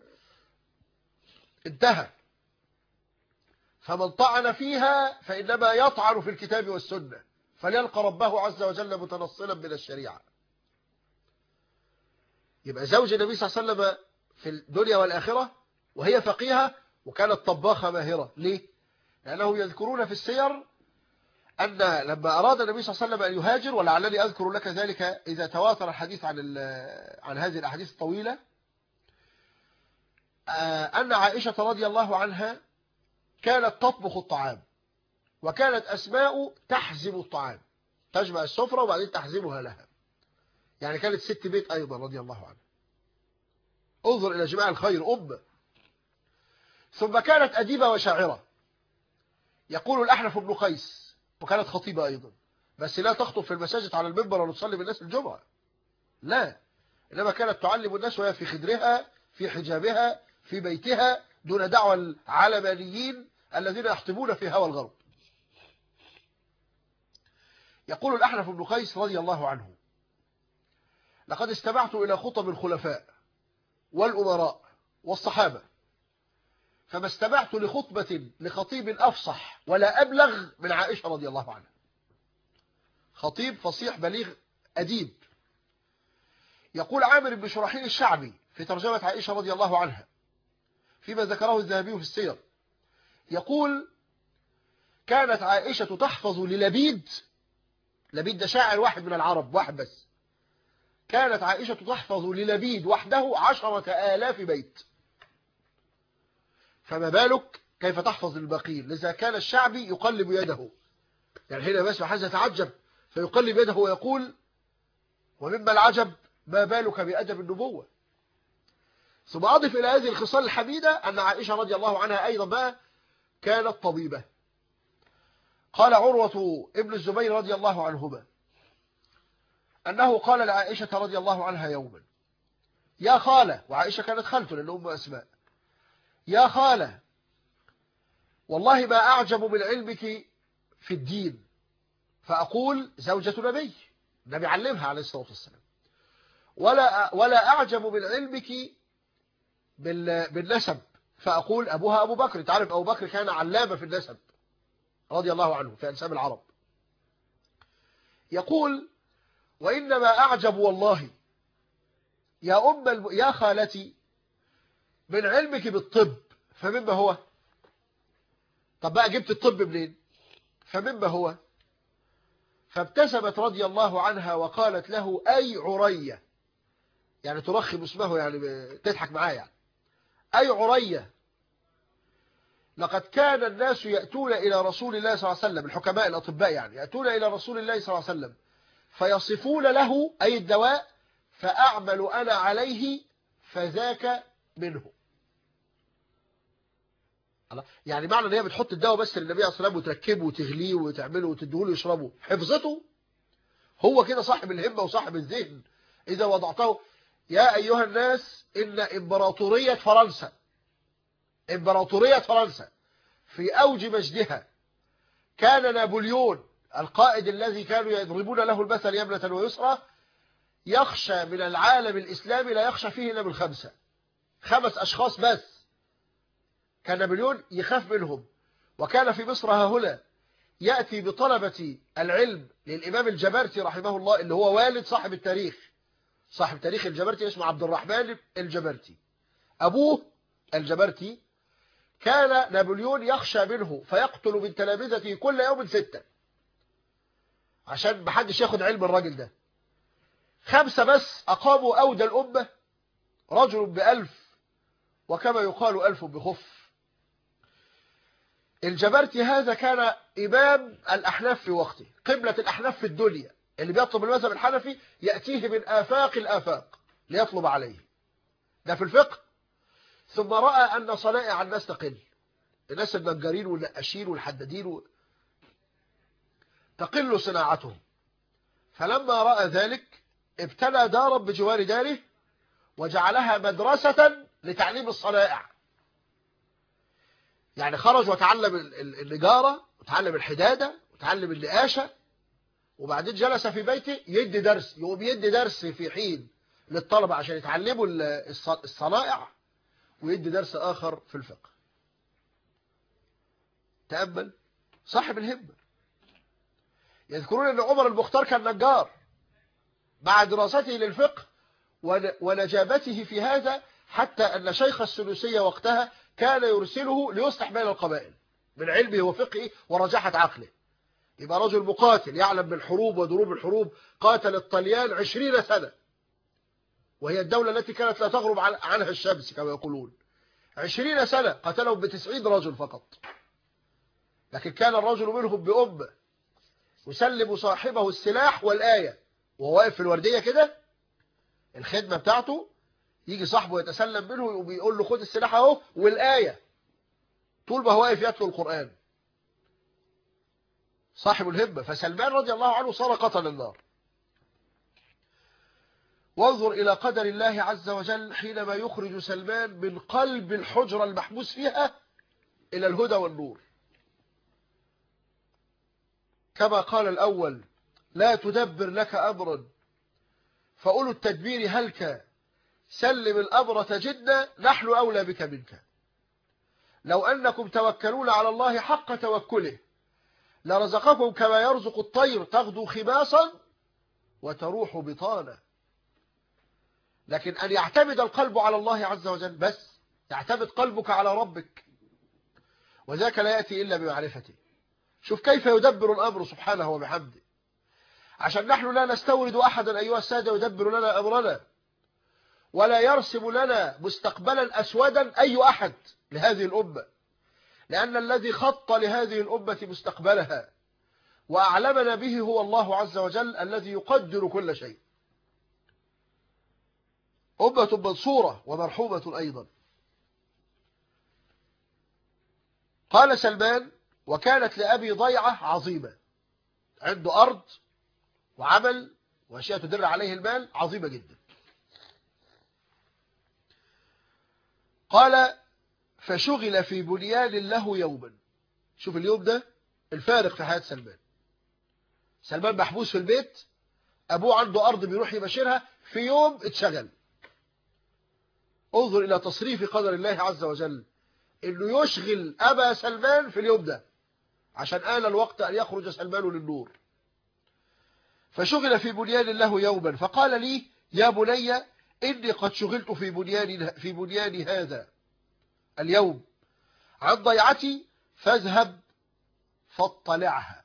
انتهى. فمن طعن فيها فإنما يطعن في الكتاب والسنة، فليلقى ربه عز وجل متنصلا من الشريعة. يبقى زوج النبي صلى الله عليه وسلم في الدنيا والآخرة، وهي فقيهة وكانت طباخة ماهرة. ليه؟ لأنه يذكرون في السير أن لما أراد النبي صلى الله عليه وسلم أن يهاجر، ولعلني أذكر لك ذلك إذا تواتر الحديث عن هذه الأحاديث الطويلة، أن عائشة رضي الله عنها كانت تطبخ الطعام، وكانت أسماء تحزم الطعام، تجمع السفرة وبعدين تحزمها لها، يعني كانت ست بيت أيضا رضي الله عنها. انظر إلى جماع الخير أمة. ثم كانت أديبة وشاعرة، يقول الأحنف بن قيس، وكانت خطيبة أيضا، بس لا تخطب في المساجد على المنبر وتصلي بالناس الجمعة، لا، إنما كانت تعلم الناس وهي في خدرها، في حجابها، في بيتها، دون دعوى العلمانيين الذين يحطبون في هوى الغرب. يقول الأحنف بن قيس رضي الله عنه: لقد استمعت إلى خطب الخلفاء والأمراء والصحابة، فما استمعت لخطبة لخطيب أفصح ولا أبلغ من عائشة رضي الله عنها. خطيب فصيح بليغ أديب. يقول عامر بن شرحيل الشعبي في ترجمة عائشة رضي الله عنها فيما ذكره الذهبي في السير، يقول: كانت عائشة تحفظ للبيد، لبيد ده شاعر واحد من العرب، واحد بس، كانت عائشة تحفظ للبيد وحده 10,000 بيت، فما بالك كيف تحفظ للباقين؟ لذا كان الشعبي يقلب يده، يعني هنا بس حاجة يتعجب فيقلب يده ويقول: ومما العجب ما بالك بأدب النبوة. ثم أضف إلى هذه الخصال الحميدة أن عائشة رضي الله عنها أيضا بقى كانت طبيبة. قال عروة ابن الزبير رضي الله عنهما أنه قال لعائشة رضي الله عنها يوما: يا خالة، وعائشة كانت خالته لأن أم أسماء، يا خالة، والله ما أعجب من علمك في الدين. فأقول: زوجة نبي، النبي علمها عليه الصلاة والسلام. ولا أعجب من علمك بالنسب. فأقول: أبوها أبو بكر. تعرف أبو بكر كان علامة في النسب رضي الله عنه في أنساب العرب. يقول: وإنما أعجب والله يا خالتي من علمك بالطب، فمما هو؟ طب بقى جبت الطب منين؟ فمما هو؟ فابتسمت رضي الله عنها وقالت له: أي عرية، يعني ترخم اسمه، يعني تضحك معاه، يعني أي عرية، لقد كان الناس يأتون إلى رسول الله صلى الله عليه وسلم، الحكماء الأطباء يعني، يأتون إلى رسول الله صلى الله عليه وسلم فيصفون له أي الدواء، فأعمل أنا عليه فذاك منه. يعني معنى ان هي بتحط الدواء بس للنبي عليه الصلاه والسلام وتركبه وتغليه وتعمله وتديه له يشربه، حفظته هو كده صاحب الهمه وصاحب الذهن. اذا وضعته: يا ايها الناس، ان امبراطوريه فرنسا، امبراطوريه فرنسا في اوج مجدها، كان نابليون القائد الذي كانوا يضربون له المثل يمنة ويسرى يخشى من العالم الاسلامي، لا يخشى فيه الا من 5 اشخاص بس، كان نابليون يخاف منهم. وكان في مصر هنا يأتي بطلبة العلم للإمام الجبرتي رحمه الله، اللي هو والد صاحب التاريخ، صاحب تاريخ الجبرتي اسمه عبد الرحمن الجبرتي، أبوه الجبرتي. كان نابليون يخشى منه فيقتل من تلامذته كل يوم 6 عشان محدش ياخد علم الراجل ده. 5 بس أقاموا أودى الأمة، رجل ب1000 وكما يقال 1000 بخف. الجبرتي هذا كان إمام الأحناف في وقته، قبلة الأحناف في الدنيا، اللي بيطلب المذهب الحنفي يأتيه من آفاق الآفاق ليطلب عليه، ده في الفقه. ثم رأى أن صنائع الناس تقل، الناس النجارين والنقاشين والحدادين تقل صناعتهم، فلما رأى ذلك ابتنى دارا بجوار داره وجعلها مدرسة لتعليم الصنائع. يعني خرج وتعلم النجارة وتعلم الحدادة وتعلم النقاشة، وبعدين جلس في بيته يدي درس، يقوم يدي درس في حين للطلبة عشان يتعلموا الصنائع، ويدي درس آخر في الفقه. تأمل صاحب الهمة. يذكرون أن عمر المختار كان نجار، مع دراسته للفقه ونجابته في هذا، حتى أن شيخ السنوسية وقتها كان يرسله ليصلح بين القبائل، من علمه وفقهه ورجحة عقله. يبقى رجل مقاتل يعلم بالحروب ودروب الحروب، قاتل الطليان 20 سنة، وهي الدولة التي كانت لا تغرب عنها الشمس كما يقولون. 20 سنة قتلهم ب90 رجل فقط، لكن كان الرجل منهم بأمة يسلم صاحبه السلاح والآية وهو واقف في الوردية كده، الخدمة بتاعته، يجي صاحبه يتسلم منه وبيقول له خد السلاح اهو والآية، طول ما هو واقف يتلو القرآن. صاحب الهمة. فسلمان رضي الله عنه صار قتل النار. وانظر إلى قدر الله عز وجل حينما يخرج سلمان من قلب الحجرة المحبوس فيها إلى الهدى والنور. كما قال الأول: لا تدبر لك أمرا فأولو التدبير هلك، سلم الأمر تجدنا نحن أولى بك منك. لو أنكم توكلون على الله حق توكله لرزقكم كما يرزق الطير تغدو خماصا وتروح بطانا. لكن أن يعتمد القلب على الله عز وجل بس، يعتمد قلبك على ربك، وذاك لا يأتي إلا بمعرفته. شوف كيف يدبر الأمر سبحانه وبحمده، عشان نحن لا نستورد أحدا أيها السادة يدبر لنا أمرنا، ولا يرسم لنا مستقبلا أسودا أي أحد لهذه الأمة، لأن الذي خط لهذه الأمة مستقبلها وأعلمنا به هو الله عز وجل الذي يقدر كل شيء. أمة منصورة ومرحومة أيضا. قال سلمان: وكانت لأبي ضيعة عظيمة، عنده أرض وعمل وأشياء تدر عليه المال عظيمة جدا. قال: فشغل في بنيان له يوما. شوف اليوم ده الفارق في حياة سلمان. سلمان محبوس في البيت، أبوه عنده أرض بيروح يبشرها، في يوم اتشغل. انظر إلى تصريف قدر الله عز وجل، إنه يشغل أبا سلمان في اليوم ده عشان آن الوقت أن يخرج سلمان للنور. فشغل في بنيان له يوما فقال لي: يا بني إني قد شغلت في بنيان هذا اليوم عن ضيعتي، فاذهب فاطلعها.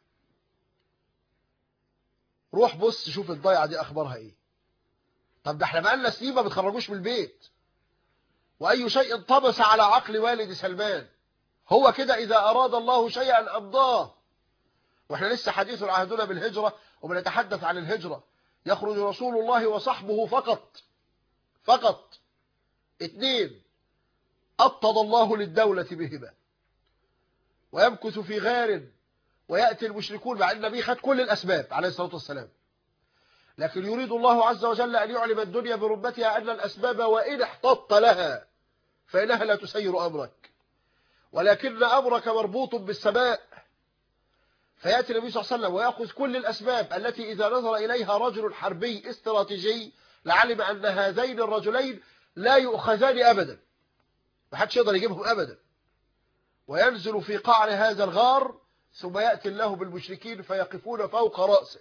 روح بص شوف الضيعة دي أخبارها إيه. طب ده احنا بقالنا سنين ما بتخرجوش من البيت، وأي شيء طبس على عقل والد سلمان. هو كده إذا أراد الله شيئا أمضاه. وإحنا لسه حديث عهدنا بالهجرة وبنتحدث عن الهجرة. يخرج رسول الله وصحبه فقط 2 أبطد الله للدولة بهما، ويمكث في غار، ويأتي المشركون، مع أن النبي خد كل الأسباب عليه الصلاة والسلام، لكن يريد الله عز وجل أن يعلم الدنيا بربتها أن الأسباب وإن احتطت لها فإنها لا تسير أمرك، ولكن أمرك مربوط بالسماء. فيأتي النبي صلى الله عليه وسلم ويأخذ كل الأسباب التي إذا نظر إليها رجل حربي استراتيجي لعلم أن هذين الرجلين لا يؤخذان أبدا، محدش يقدر يجيبهم أبدا. وينزل في قعر هذا الغار، ثم يأتي الله بالمشركين فيقفون فوق رأسه.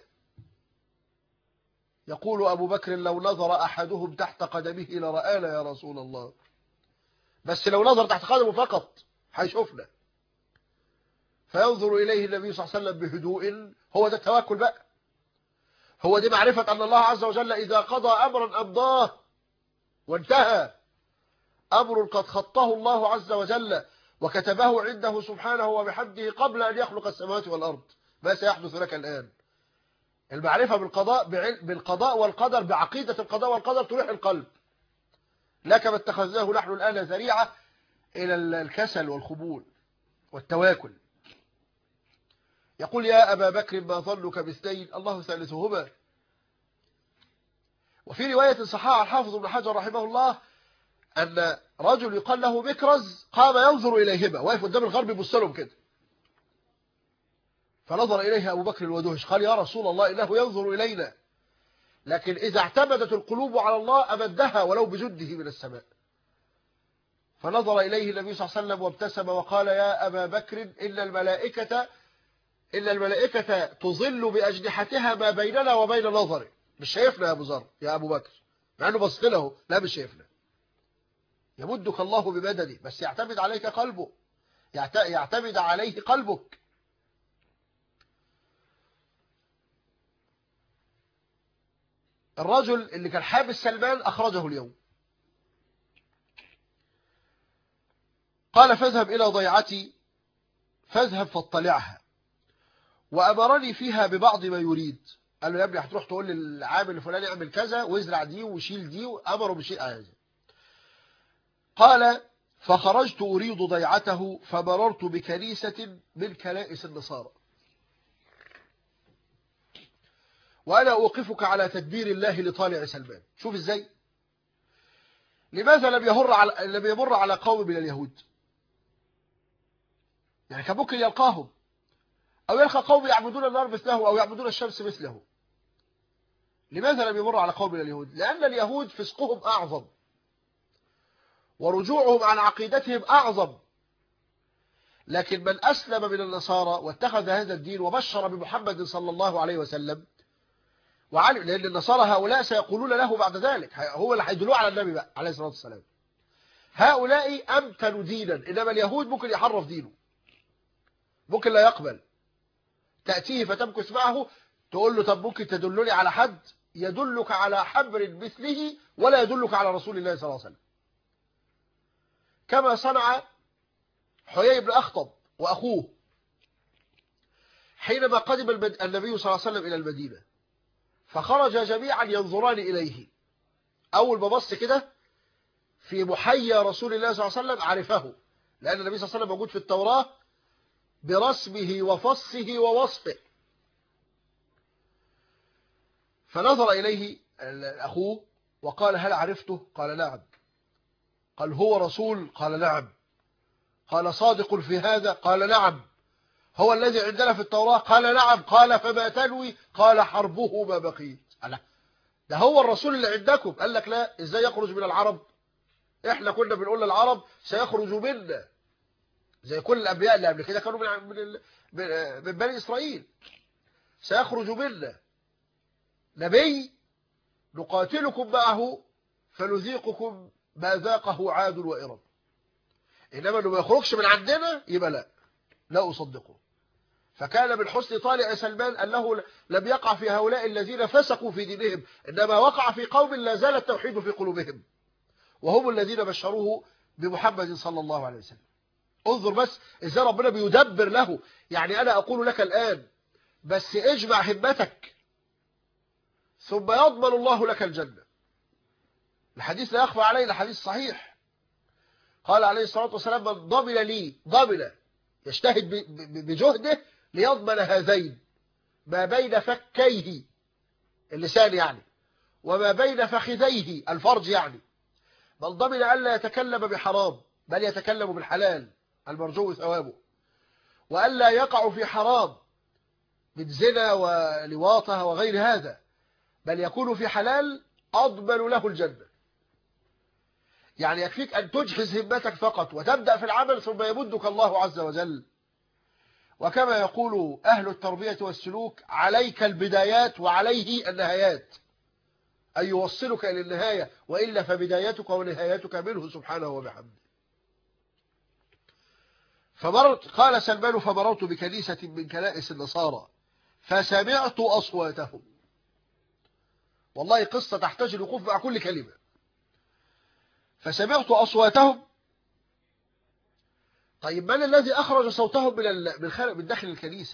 يقول أبو بكر: لو نظر أحدهم تحت قدمه لرآنا يا رسول الله. بس لو نظر تحت قدمه فقط هيشوفنا. فينظر إليه النبي صلى الله عليه وسلم بهدوء. هو ده التوكل بقى، هو دي معرفة أن الله عز وجل إذا قضى أمرا أمضاه وانتهى. أمر قد خطه الله عز وجل وكتبه عنده سبحانه وبحمده قبل أن يخلق السماوات والأرض. ما سيحدث لك الآن؟ المعرفة بالقضاء والقدر، بعقيدة القضاء والقدر تريح القلب. لا كما اتخذناه نحن الآن ذريعة إلى الكسل والخمول والتواكل. يقول: يا أبا بكر ما ظنك باثنين الله ثالثهما. وفي رواية صححها الحافظ ابن حجر رحمه الله أن رجل يقال له مكرز قام ينظر إليهما، واقف قدام الغرب يبص لهم كده، فنظر إليه أبو بكر ودهش، قال: يا رسول الله إنه ينظر إلينا، لكن إذا اعتمدت القلوب على الله أمدها ولو بجده من السماء. فنظر إليه النبي صلى الله عليه وسلم وابتسم وقال: يا أبا بكر إن الملائكة تظل بأجنحتها ما بيننا وبين نظره. مش شايفنا يا أبو ذر يا أبو بكر، مع أنه بص له، لا مش شايفنا. يمدك الله بمدده، بس يعتمد عليك قلبه. يعتمد عليه قلبك. الرجل اللي كان حابس سلمان أخرجه اليوم، قال فاذهب إلى ضيعتي فاذهب فاطلعها، وأمرني فيها ببعض ما يريد. قال له يا ابني هتروح تقول للعامل الفلاني اعمل كذا وازرع دي وشيل دي، وأمره بشيء هذا. قال فخرجت أريد ضيعته فمررت بكنيسة من كنائس النصارى، وأنا أوقفك على تدبير الله لطالع سلمان. شوف إزاي، لماذا لم يمر على قوم من اليهود؟ يعني كان ممكن يلقاهم أو يلقى قوم يعبدون النار مثله أو يعبدون الشمس مثله. لماذا لم يمر على قوم من اليهود؟ لأن اليهود فسقهم أعظم ورجوعهم عن عقيدتهم أعظم. لكن من أسلم من النصارى واتخذ هذا الدين وبشر بمحمد صلى الله عليه وسلم وعلم، لأن النصارى هؤلاء سيقولون له بعد ذلك، هو اللي هيدلوه على النبي بقى عليه الصلاة والسلام. هؤلاء أمتن دينا، إنما اليهود ممكن يحرف دينه، ممكن لا يقبل. تأتيه فتمكث معه تقول له طب ممكن تدلني على حد يدلك على حبر مثله ولا يدلك على رسول الله صلى الله عليه وسلم، كما صنع حيي بن أخطب وأخوه حينما قدم النبي صلى الله عليه وسلم إلى المدينة، فخرج جميعا ينظران إليه. أول ما بص كده في محيا رسول الله صلى الله عليه وسلم عرفه، لأن النبي صلى الله عليه وسلم موجود في التوراة برسمه وفصه ووصفه. فنظر إليه أخوه وقال هل عرفته؟ قال نعم. قال هو رسول؟ قال نعم. قال صادق في هذا؟ قال نعم. هو الذي عندنا في التوراة؟ قال نعم. قال فما تنوي؟ قال حربه ما بقيت. ده هو الرسول اللي عندكم. قال لك لا، ازاي يخرج من العرب؟ احنا كنا بنقول للعرب سيخرج منا، زي كل الانبياء اللي قبل كده كانوا من بني اسرائيل، سيخرج منا نبي نقاتلكم معه فنذيقكم ما ذاقه عاد وإرم. انما انه ما يخرجش من عندنا يبقى لا اصدقه. فكان من حسن طالع سلمان انه لم يقع في هؤلاء الذين فسقوا في دينهم، انما وقع في قوم لا زال التوحيد في قلوبهم، وهم الذين بشروه بمحمد صلى الله عليه وسلم. انظر بس ازاي ربنا بيدبر له. يعني انا اقول لك الان بس اجمع همتك ثم يضمن الله لك الجنة. الحديث لا يخفى عليه، الحديث صحيح. قال عليه الصلاة والسلام من ضمن لي، ضمن يجتهد بجهده ليضمن هذين ما بين فكيه اللسان يعني وما بين فخذيه الفرج يعني، من ضمن ألا يتكلم بحرام بل يتكلم بالحلال المرجو ثوابه، وألا يقع في حرام من زنا ولواطة وغير هذا، بل يكون في حلال أضمن له الجنة. يعني يكفيك أن تجهز همتك فقط وتبدأ في العمل ثم يمدك الله عز وجل. وكما يقول أهل التربية والسلوك عليك البدايات وعليه النهايات، أن يوصلك إلى النهاية، وإلا فبدايتك ونهايتك منه سبحانه وبحمده. قال سلمان فمررت بكنيسة من كنائس النصارى فسمعت أصواتهم. والله قصة تحتاج الوقوف مع كل كلمة. فسمعت أصواتهم. طيب من الذي أخرج صوتهم من داخل الكنيسة؟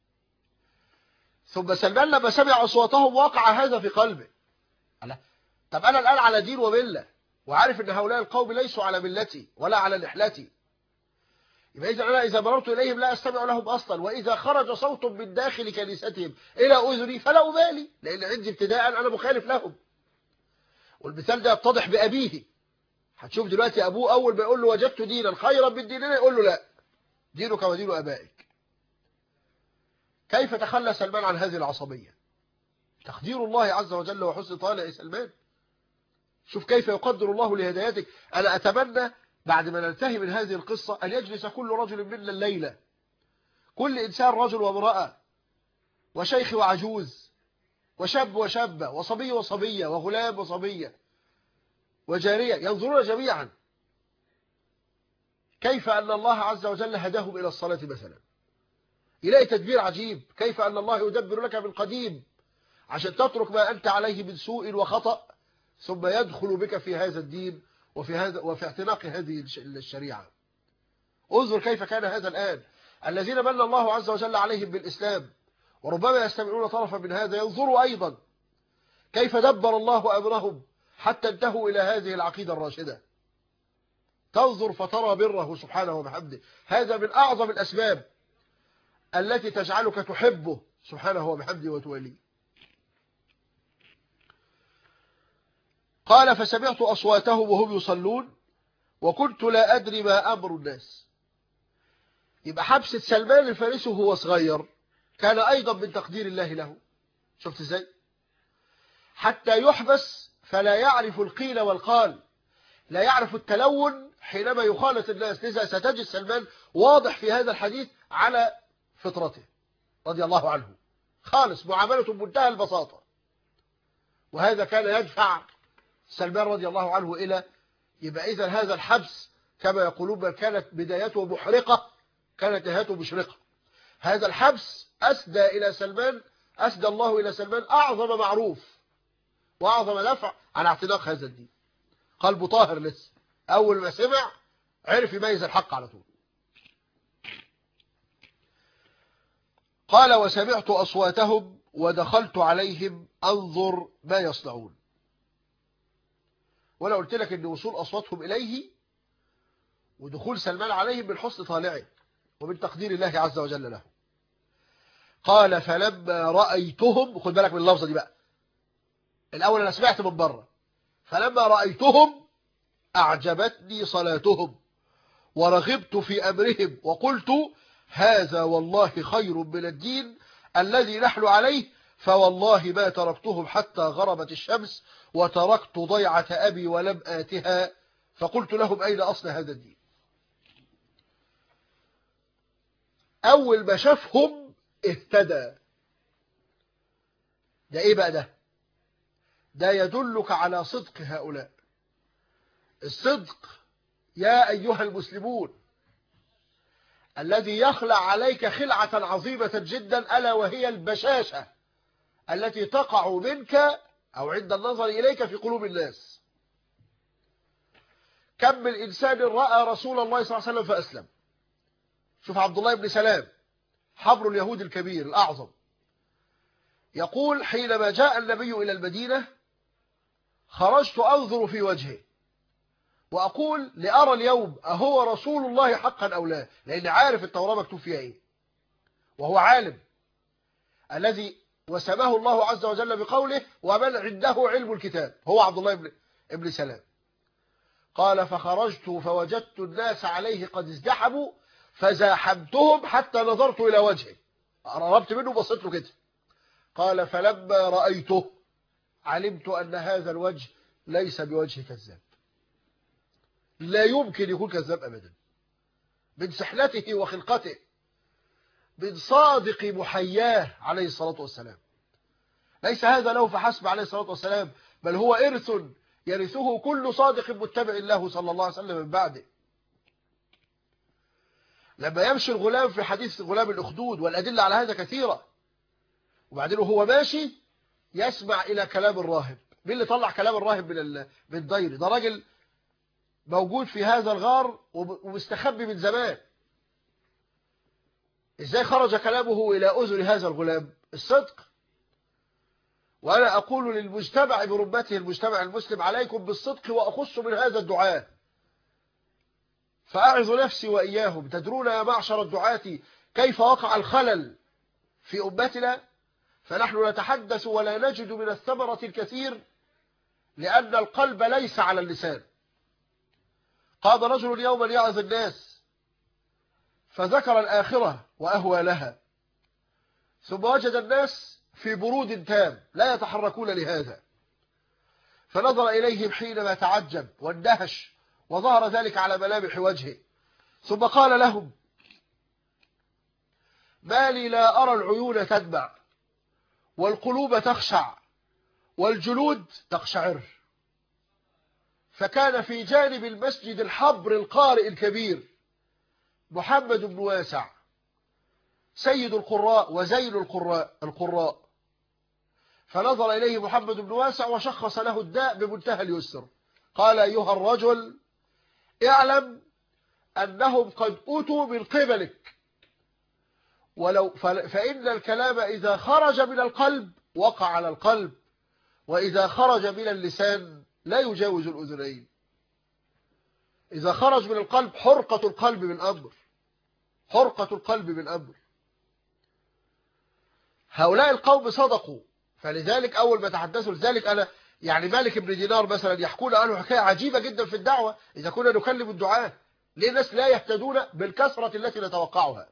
ثم سلمان لما سمع أصواتهم وقع هذا في قلبه. طب أنا الآن على دين وملة وعارف أن هؤلاء القوم ليسوا على ملتي ولا على نحلتي، يبقى إذا مررت إليهم لا أستمع لهم أصلا، وإذا خرج صوت من داخل كنيستهم إلى أذني فلا أبالي، لأن عندي ابتداء أنا مخالف لهم. والمثال ده يتضح بأبيه. هتشوف دلوقتي أبوه أول ما يقول له وجدت دينا خيرا من ديننا يقول له لا، دينك ودين أبائك. كيف تخلى سلمان عن هذه العصبية؟ تقدير الله عز وجل وحسن طالع سلمان. شوف كيف يقدر الله لهدايتك. أنا أتمنى بعد ما ننتهي من هذه القصة أن يجلس كل رجل منا الليلة، كل إنسان رجل وامرأة وشيخ وعجوز وشاب وشابة وصبي وصبية وغلام وصبية وجارية، ينظرون جميعا كيف أن الله عز وجل هداهم إلى الصلاة مثلا. إليه تدبير عجيب، كيف أن الله يدبر لك من قديم عشان تترك ما أنت عليه من سوء وخطأ، ثم يدخل بك في هذا الدين وفي اعتناق هذه الشريعة. انظر كيف كان هذا الآن، الذين من الله عز وجل عليهم بالإسلام وربما يستمعون طرفا من هذا، ينظروا أيضا كيف دبر الله أمرهم حتى انتهوا إلى هذه العقيدة الراشدة. تنظر فترى بره سبحانه وبحمده. هذا من أعظم الأسباب التي تجعلك تحبه سبحانه وبحمده وتوليه. قال فسمعت أصواتهم وهم يصلون وكنت لا أدري ما أمر الناس. يبقى حبسة سلمان الفارسي وهو صغير كان أيضا من تقدير الله له. شفت ازاي؟ حتى يحبس فلا يعرف القيل والقال، لا يعرف التلون حينما يخالط الناس. لذا ستجد سلمان واضح في هذا الحديث على فطرته رضي الله عنه، خالص، معاملته بمنتهى البساطة. وهذا كان يدفع سلمان رضي الله عنه إلى، يبقى إذا هذا الحبس كما يقولون بل كانت بدايته محرقة كانت نهايته مشرقة. هذا الحبس أسدى الله إلى سلمان أعظم معروف وأعظم دفع على اعتناق هذا الدين. قلبه طاهر لسه، أول ما سمع عرف يميز الحق على طول. قال وسمعت أصواتهم ودخلت عليهم أنظر ما يصنعون. وأنا قلت لك أن وصول أصواتهم إليه ودخول سلمان عليهم من حسن طالعه ومن تقدير الله عز وجل له. قال فلما رأيتهم، خد بالك من اللفظة دي بقى، الأول أنا سمعت من بره، فلما رأيتهم أعجبتني صلاتهم ورغبت في أمرهم وقلت هذا والله خير من الدين الذي نحن عليه، فوالله ما تركتهم حتى غربت الشمس وتركت ضيعة أبي ولم آتها. فقلت لهم أين أصل هذا الدين؟ أول ما شافهم اهتدى. ده إيه بقى ده؟ ده يدلك على صدق هؤلاء. الصدق يا أيها المسلمون الذي يخلع عليك خلعة عظيمة جدا، ألا وهي البشاشة التي تقع منك أو عند النظر إليك في قلوب الناس. كم من إنسان رأى رسول الله صلى الله عليه وسلم فأسلم. شوف عبد الله بن سلام حبر اليهود الكبير الأعظم، يقول حينما جاء النبي إلى المدينة خرجت أنظر في وجهه وأقول لأرى اليوم أهو رسول الله حقا أو لا، لأن عارف التوراة مكتوب فيها إيه، وهو عالم الذي وسماه الله عز وجل بقوله ومن عنده علم الكتاب، هو عبد الله بن سلام. قال فخرجت فوجدت الناس عليه قد ازدحموا فزاحمتهم حتى نظرت إلى وجهه، قربت منه وبصيت له كده. قال فلما رأيته علمت أن هذا الوجه ليس بوجه كذاب، لا يمكن يكون كذاب أبدا، من سحلته وخلقته، من صادق محياه عليه الصلاة والسلام. ليس هذا له فحسب عليه الصلاة والسلام، بل هو إرث يرثه كل صادق متبع له صلى الله عليه وسلم من بعده. لما يمشي الغلام في حديث غلام الأخدود والأدلة على هذا كثيرة، وبعدين هو ماشي يسمع إلى كلام الراهب. مين اللي طلع كلام الراهب من الدير؟ ده راجل موجود في هذا الغار ومستخبي من زمان. ازاي خرج كلامه إلى أذن هذا الغلام؟ الصدق. وأنا أقول للمجتمع برمته المجتمع المسلم عليكم بالصدق، وأخص من هذا الدعاء، فأعظ نفسي وإياهم. تدرون يا معشر الدعاة كيف وقع الخلل في أمتنا؟ فنحن نتحدث ولا نجد من الثمرة الكثير لأن القلب ليس على اللسان. قام رجل يوما يعظ الناس فذكر الآخرة وأهوى لها، ثم وجد الناس في برود تام لا يتحركون لهذا، فنظر إليهم حينما تعجب واندهش وظهر ذلك على ملامح وجهه، ثم قال لهم ما لي لا أرى العيون تدمع والقلوب تخشع والجلود تقشعر. فكان في جانب المسجد الحبر القارئ الكبير محمد بن واسع سيد القراء وزين القراء، فنظر إليه محمد بن واسع وشخص له الداء بمنتهى اليسر، قال: أيها الرجل، اعلم أنهم قد أتوا من قبلك، فإن الكلام إذا خرج من القلب وقع على القلب، وإذا خرج من اللسان لا يجاوز الأذنين. إذا خرج من القلب حرقة القلب بالأمر، حرقة القلب بالأمر. هؤلاء القوم صدقوا، فلذلك أول ما تحدثوا لذلك أنا يعني مالك بن دينار مثلا يحكون عنه حكاية عجيبة جدا في الدعوة. إذا كنا نكلم الدعاة ليه الناس لا يهتدون بالكثرة التي نتوقعها؟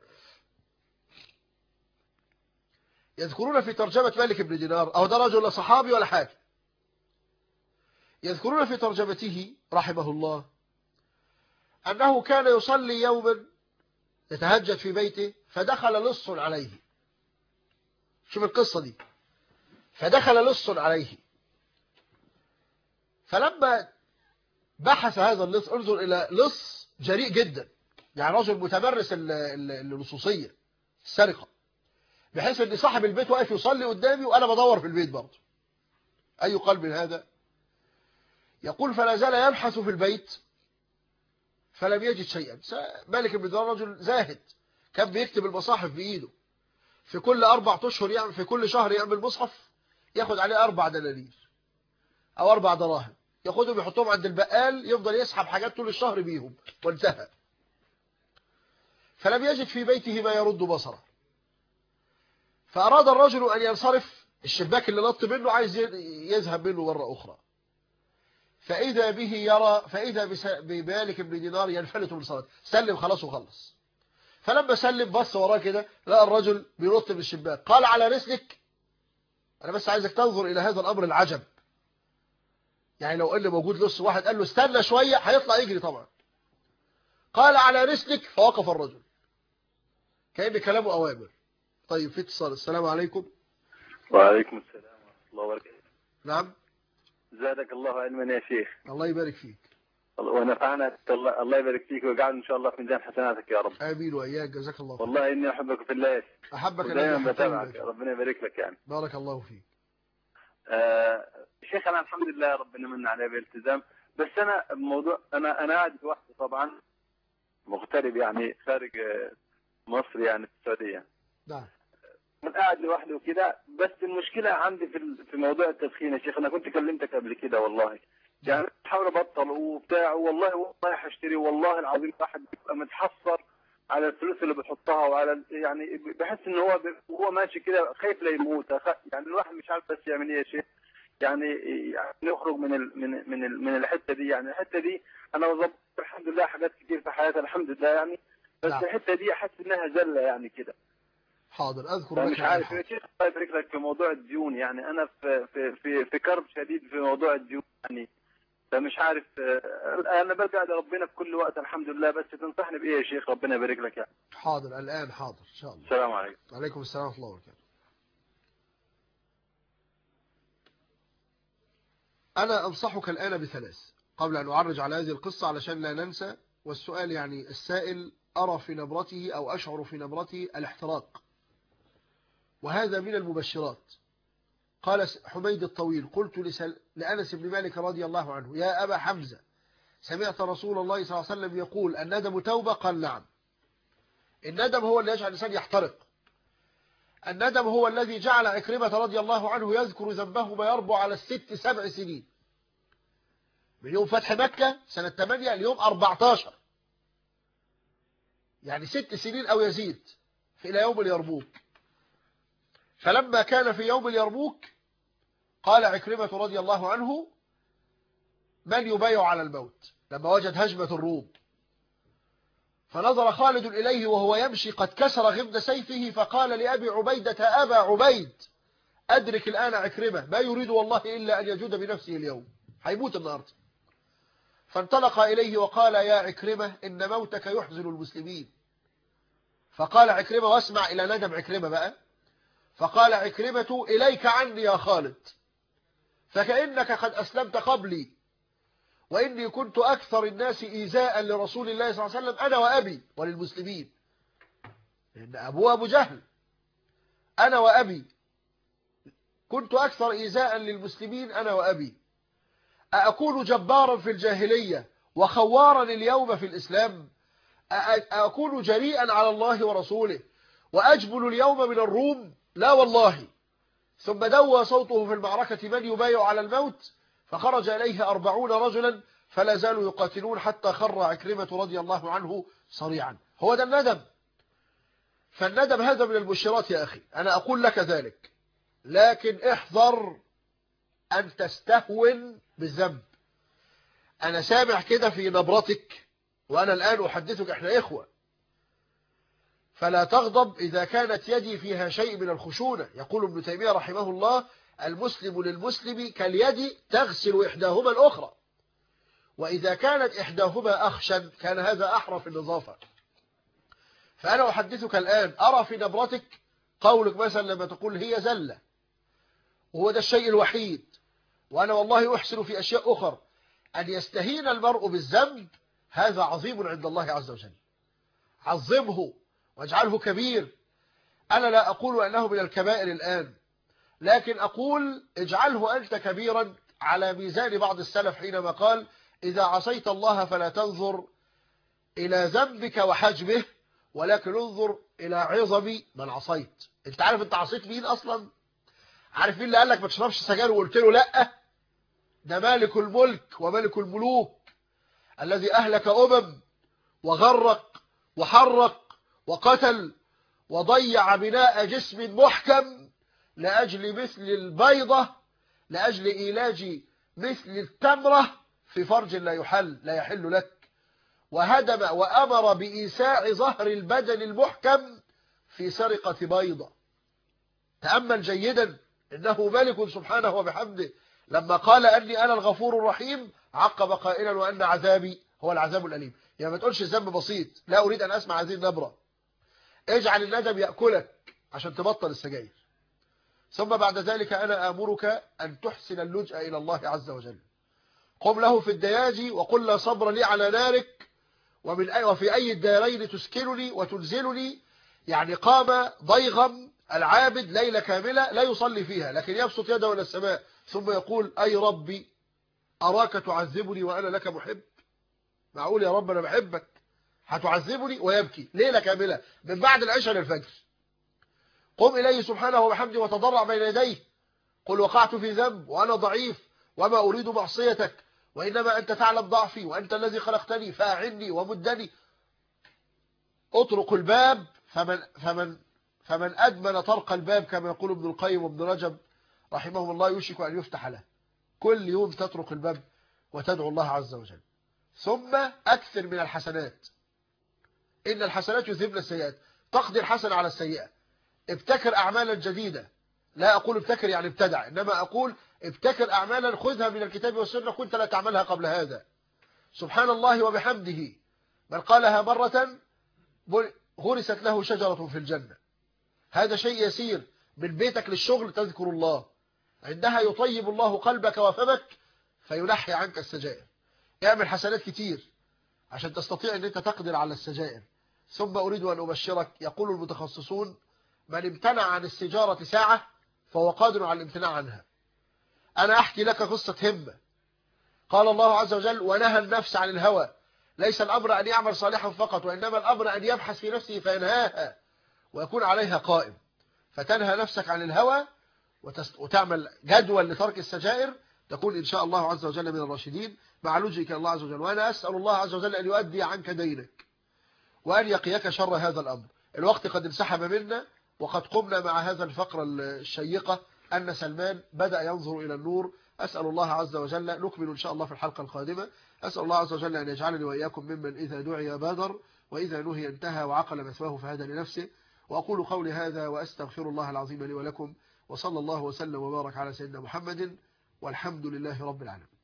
يذكرون في ترجمة مالك بن دينار، أو ده رجل لا صحابي ولا حاجة، يذكرون في ترجمته رحمه الله أنه كان يصلي يوما يتهجد في بيته فدخل لص عليه. شوف القصة دي، فدخل لص عليه، فلما بحث هذا اللص، انظر إلى لص جريء جدا، يعني رجل متمرس اللصوصية السرقة، بحيث ان صاحب البيت واقف يصلي قدامي وانا بدور في البيت برضه. اي قلب هذا؟ يقول: فلا زال يبحث في البيت فلم يجد شيئا. مالك بن دينار رجل زاهد، كان بيكتب المصاحف بايده، في كل 4 أشهر يعمل، في كل شهر يعمل مصحف ياخد عليه 4 دنانير او 4 دراهم، ياخدهم يحطهم عند البقال، يفضل يسحب حاجات طول الشهر بيهم، وانتهى. فلم يجد في بيته ما يرد بصره، فأراد الرجل أن ينصرف، الشباك اللي نط منه عايز يذهب منه مرة أخرى، فإذا به يرى، فإذا بمالك بن دينار ينفلت من صلاته، سلم خلاص وخلص. فلما سلم بص وراه كده لقى الرجل بينط من الشباك، قال: على رسلك. أنا بس عايزك تنظر إلى هذا الأمر العجب، يعني لو قال موجود لص واحد قال له استنى شوية هيطلع يجري طبعا. قال: على رسلك، فوقف الرجل كأن كلامه أوامر. طيب في اتصال. السلام عليكم. وعليكم السلام ورحمة الله وبركاته. نعم. زادك الله علما يا شيخ. الله يبارك فيك. ونفعنا الله يبارك فيك، ويجعل ان شاء الله في ميزان حسناتك يا رب. امين واياك، جزاك الله خير. والله اني احبك في الله. احبك ودائما بتابعك، ربنا يبارك لك يعني. بارك الله فيك. شيخ انا الحمد لله ربنا من علي بالالتزام، بس انا بموضوع انا قاعد لوحدي طبعا، مغترب يعني خارج مصر يعني في السعوديه. نعم. من قاعد لوحدي وكده، بس المشكله عندي في موضوع التدخين يا شيخ. انا كنت كلمتك قبل كده والله، يعني بحاول ابطل وبتاع، والله هشتري، والله العظيم واحد بيبقى متحسر على الفلوس اللي بيحطها، وعلى يعني بحس ان هو ماشي كده خايف لا يموت. يعني الواحد مش عارف بس يعمل ايه يا شيخ، يعني نخرج من الحته دي. يعني الحته دي انا وظبط الحمد لله حاجات كتير في حياتي الحمد لله يعني، بس الحته دي احس انها زله يعني كده. حاضر، اذكر لك. مش عارف يا شيخ، الله يبارك لك في موضوع الديون. يعني انا في كرب شديد في موضوع الديون يعني، فمش عارف. انا برجع لربنا في كل وقت الحمد لله، بس تنصحني بايه يا شيخ؟ ربنا يبارك لك يعني. حاضر الان، حاضر ان شاء الله. السلام عليكم. وعليكم السلام ورحمه الله وبركاته. انا انصحك الان ب3 قبل ان اعرج على هذه القصه علشان لا ننسى. والسؤال يعني السائل ارى في نبرته او اشعر في نبرته الاحتراق، وهذا من المبشرات. قال حميد الطويل: قلت لأنس بن مالك رضي الله عنه: يا أبا حمزة، سمعت رسول الله صلى الله عليه وسلم يقول الندم توبة؟ قال: نعم. الندم هو اللي يجعل الإنسان يحترق. الندم هو الذي جعل عكرمة رضي الله عنه يذكر ذنبه ما يربو على 6 7 سنين، من يوم فتح مكة سنة 8 ليوم 14، يعني 6 سنين أو يزيد إلى يوم اليرموك. فلما كان في يوم اليرموك قال عكرمة رضي الله عنه: من يبايع على الموت؟ لما وجد هجمة الروم، فنظر خالد إليه وهو يمشي قد كسر غمد سيفه، فقال لأبي عبيدة: أبا عبيد، أدرك الآن عكرمة، ما يريد والله إلا أن يجود بنفسه اليوم، هيموت النهارده. فانطلق إليه وقال: يا عكرمة، إن موتك يحزن المسلمين. فقال عكرمة، واسمع إلى ندم عكرمة بقى، فقال عكرمة: إليك عني يا خالد، فكأنك قد أسلمت قبلي، وإني كنت أكثر الناس إيذاء لرسول الله صلى الله عليه وسلم أنا وأبي وللمسلمين، لأن أبوه أبو جهل. أنا وأبي كنت أكثر إيذاء للمسلمين أنا وأبي، أكون جبارا في الجاهلية وخوارا اليوم في الإسلام؟ أكون جريئا على الله ورسوله وأجبل اليوم من الروم؟ لا والله. ثم دوى صوته في المعركة من يبايع على الموت، فخرج إليه 40 رجلا فلا زالوا يقاتلون حتى خر عكرمة رضي الله عنه صريعا. هو ده الندم. فالندم هذا من البشرات يا أخي، أنا أقول لك ذلك، لكن احذر أن تستهون بالذنب. أنا سامع كده في نبرتك، وأنا الآن أحدثك، إحنا إخوة، فلا تغضب إذا كانت يدي فيها شيء من الخشونة. يقول ابن تيمية رحمه الله: المسلم للمسلم كاليد تغسل إحداهما الأخرى، وإذا كانت إحداهما أخشن كان هذا أحرى في النظافة. فأنا أحدثك الآن، أرى في نبرتك قولك مثلا لما تقول هي زلة وهو ده الشيء الوحيد، وأنا والله أحسن في أشياء أخرى. أن يستهين المرء بالذنب هذا عظيم عند الله عز وجل. عظمه واجعله كبير. أنا لا أقول أنه من الكبائر الآن، لكن أقول اجعله أنت كبيرا على ميزان بعض السلف حينما قال: إذا عصيت الله فلا تنظر إلى ذنبك وحجمه، ولكن انظر إلى عظم من عصيت. أنت عارف أنت عصيت مين أصلا؟ عارف مين اللي قال لك ما تشربش سجاير وقلت له لأ؟ ده مالك الملك وملك الملوك الذي أهلك وغرق وحرق وقتل وضيع بناء جسم محكم لأجل مثل البيضة، لأجل إيلاج مثل التمرة في فرج لا يحل لك، وهدم وأمر بإيساع ظهر البدن المحكم في سرقة بيضة. تأمل جيدا، إنه ملك سبحانه وبحمده لما قال أني أنا الغفور الرحيم عقب قائلا وأن عذابي هو العذاب الأليم. يعني ما تقولش الذنب بسيط، لا أريد أن أسمع هذه النبرة. اجعل الندم يأكلك عشان تبطل السجاير. ثم بعد ذلك أنا آمرك أن تحسن اللجأ إلى الله عز وجل. قم له في الدياجي وقل لا صبر لي على نارك، وفي أي الدارين تسكنني وتنزلني. يعني قام ضيغم العابد ليلة كاملة لا يصلي فيها، لكن يبسط يده إلى السماء ثم يقول: أي ربي أراك تعذبني وأنا لك محب؟ معقول يا رب أنا بحبك هتعذبني؟ ويبكي ليلة كاملة من بعد العشاء للفجر. قم إليه سبحانه وبحمده وتضرع بين يديه، قل وقعت في ذنب وأنا ضعيف وما أريد معصيتك، وإنما أنت تعلم ضعفي وأنت الذي خلقتني فأعني ومدني. اطرق الباب، فمن أدمن طرق الباب كما يقول ابن القيم وابن رجب رحمهم الله يوشك أن يفتح له. كل يوم تطرق الباب وتدعو الله عز وجل. ثم أكثر من الحسنات، إن الحسنات يذهبن السيئات. تقضي الحسنة على السيئة. ابتكر أعمالا جديدة، لا أقول ابتكر يعني ابتدع، إنما أقول ابتكر أعمالا خذها من الكتاب والسنة كنت لا تعملها قبل هذا. سبحان الله وبحمده من قالها مرة غرست له شجرة في الجنة. هذا شيء يسير. من بيتك للشغل تذكر الله، عندها يطيب الله قلبك وفمك فينحي عنك السجائر. اعمل حسنات كتير عشان تستطيع أن أنت تقدر على السجائر. ثم أريد أن أبشرك، يقول المتخصصون: من امتنع عن السجارة ساعة فهو قادر على الامتناع عنها. أنا أحكي لك قصة همة. قال الله عز وجل: ونهى النفس عن الهوى. ليس الأمر أن يعمل صالحا فقط، وإنما الأمر أن يبحث في نفسه فينهاها ويكون عليها قائم. فتنهى نفسك عن الهوى وتعمل جدول لترك السجائر، تكون إن شاء الله عز وجل من الراشدين مع لجئك الله عز وجل. وأنا أسأل الله عز وجل أن يؤدي عنك دينك وأن يقيك شر هذا الأمر. الوقت قد انسحب منا، وقد قمنا مع هذا الفقرة الشيقة أن سلمان بدأ ينظر إلى النور. أسأل الله عز وجل، نكمل إن شاء الله في الحلقة القادمة. أسأل الله عز وجل أن يجعلني وإياكم ممن إذا دعي بادر وإذا نهي انتهى وعقل مثواه فهدى لنفسه. وأقول قولي هذا وأستغفر الله العظيم لي ولكم، وصلى الله وسلم وبارك على سيدنا محمد، والحمد لله رب العالمين.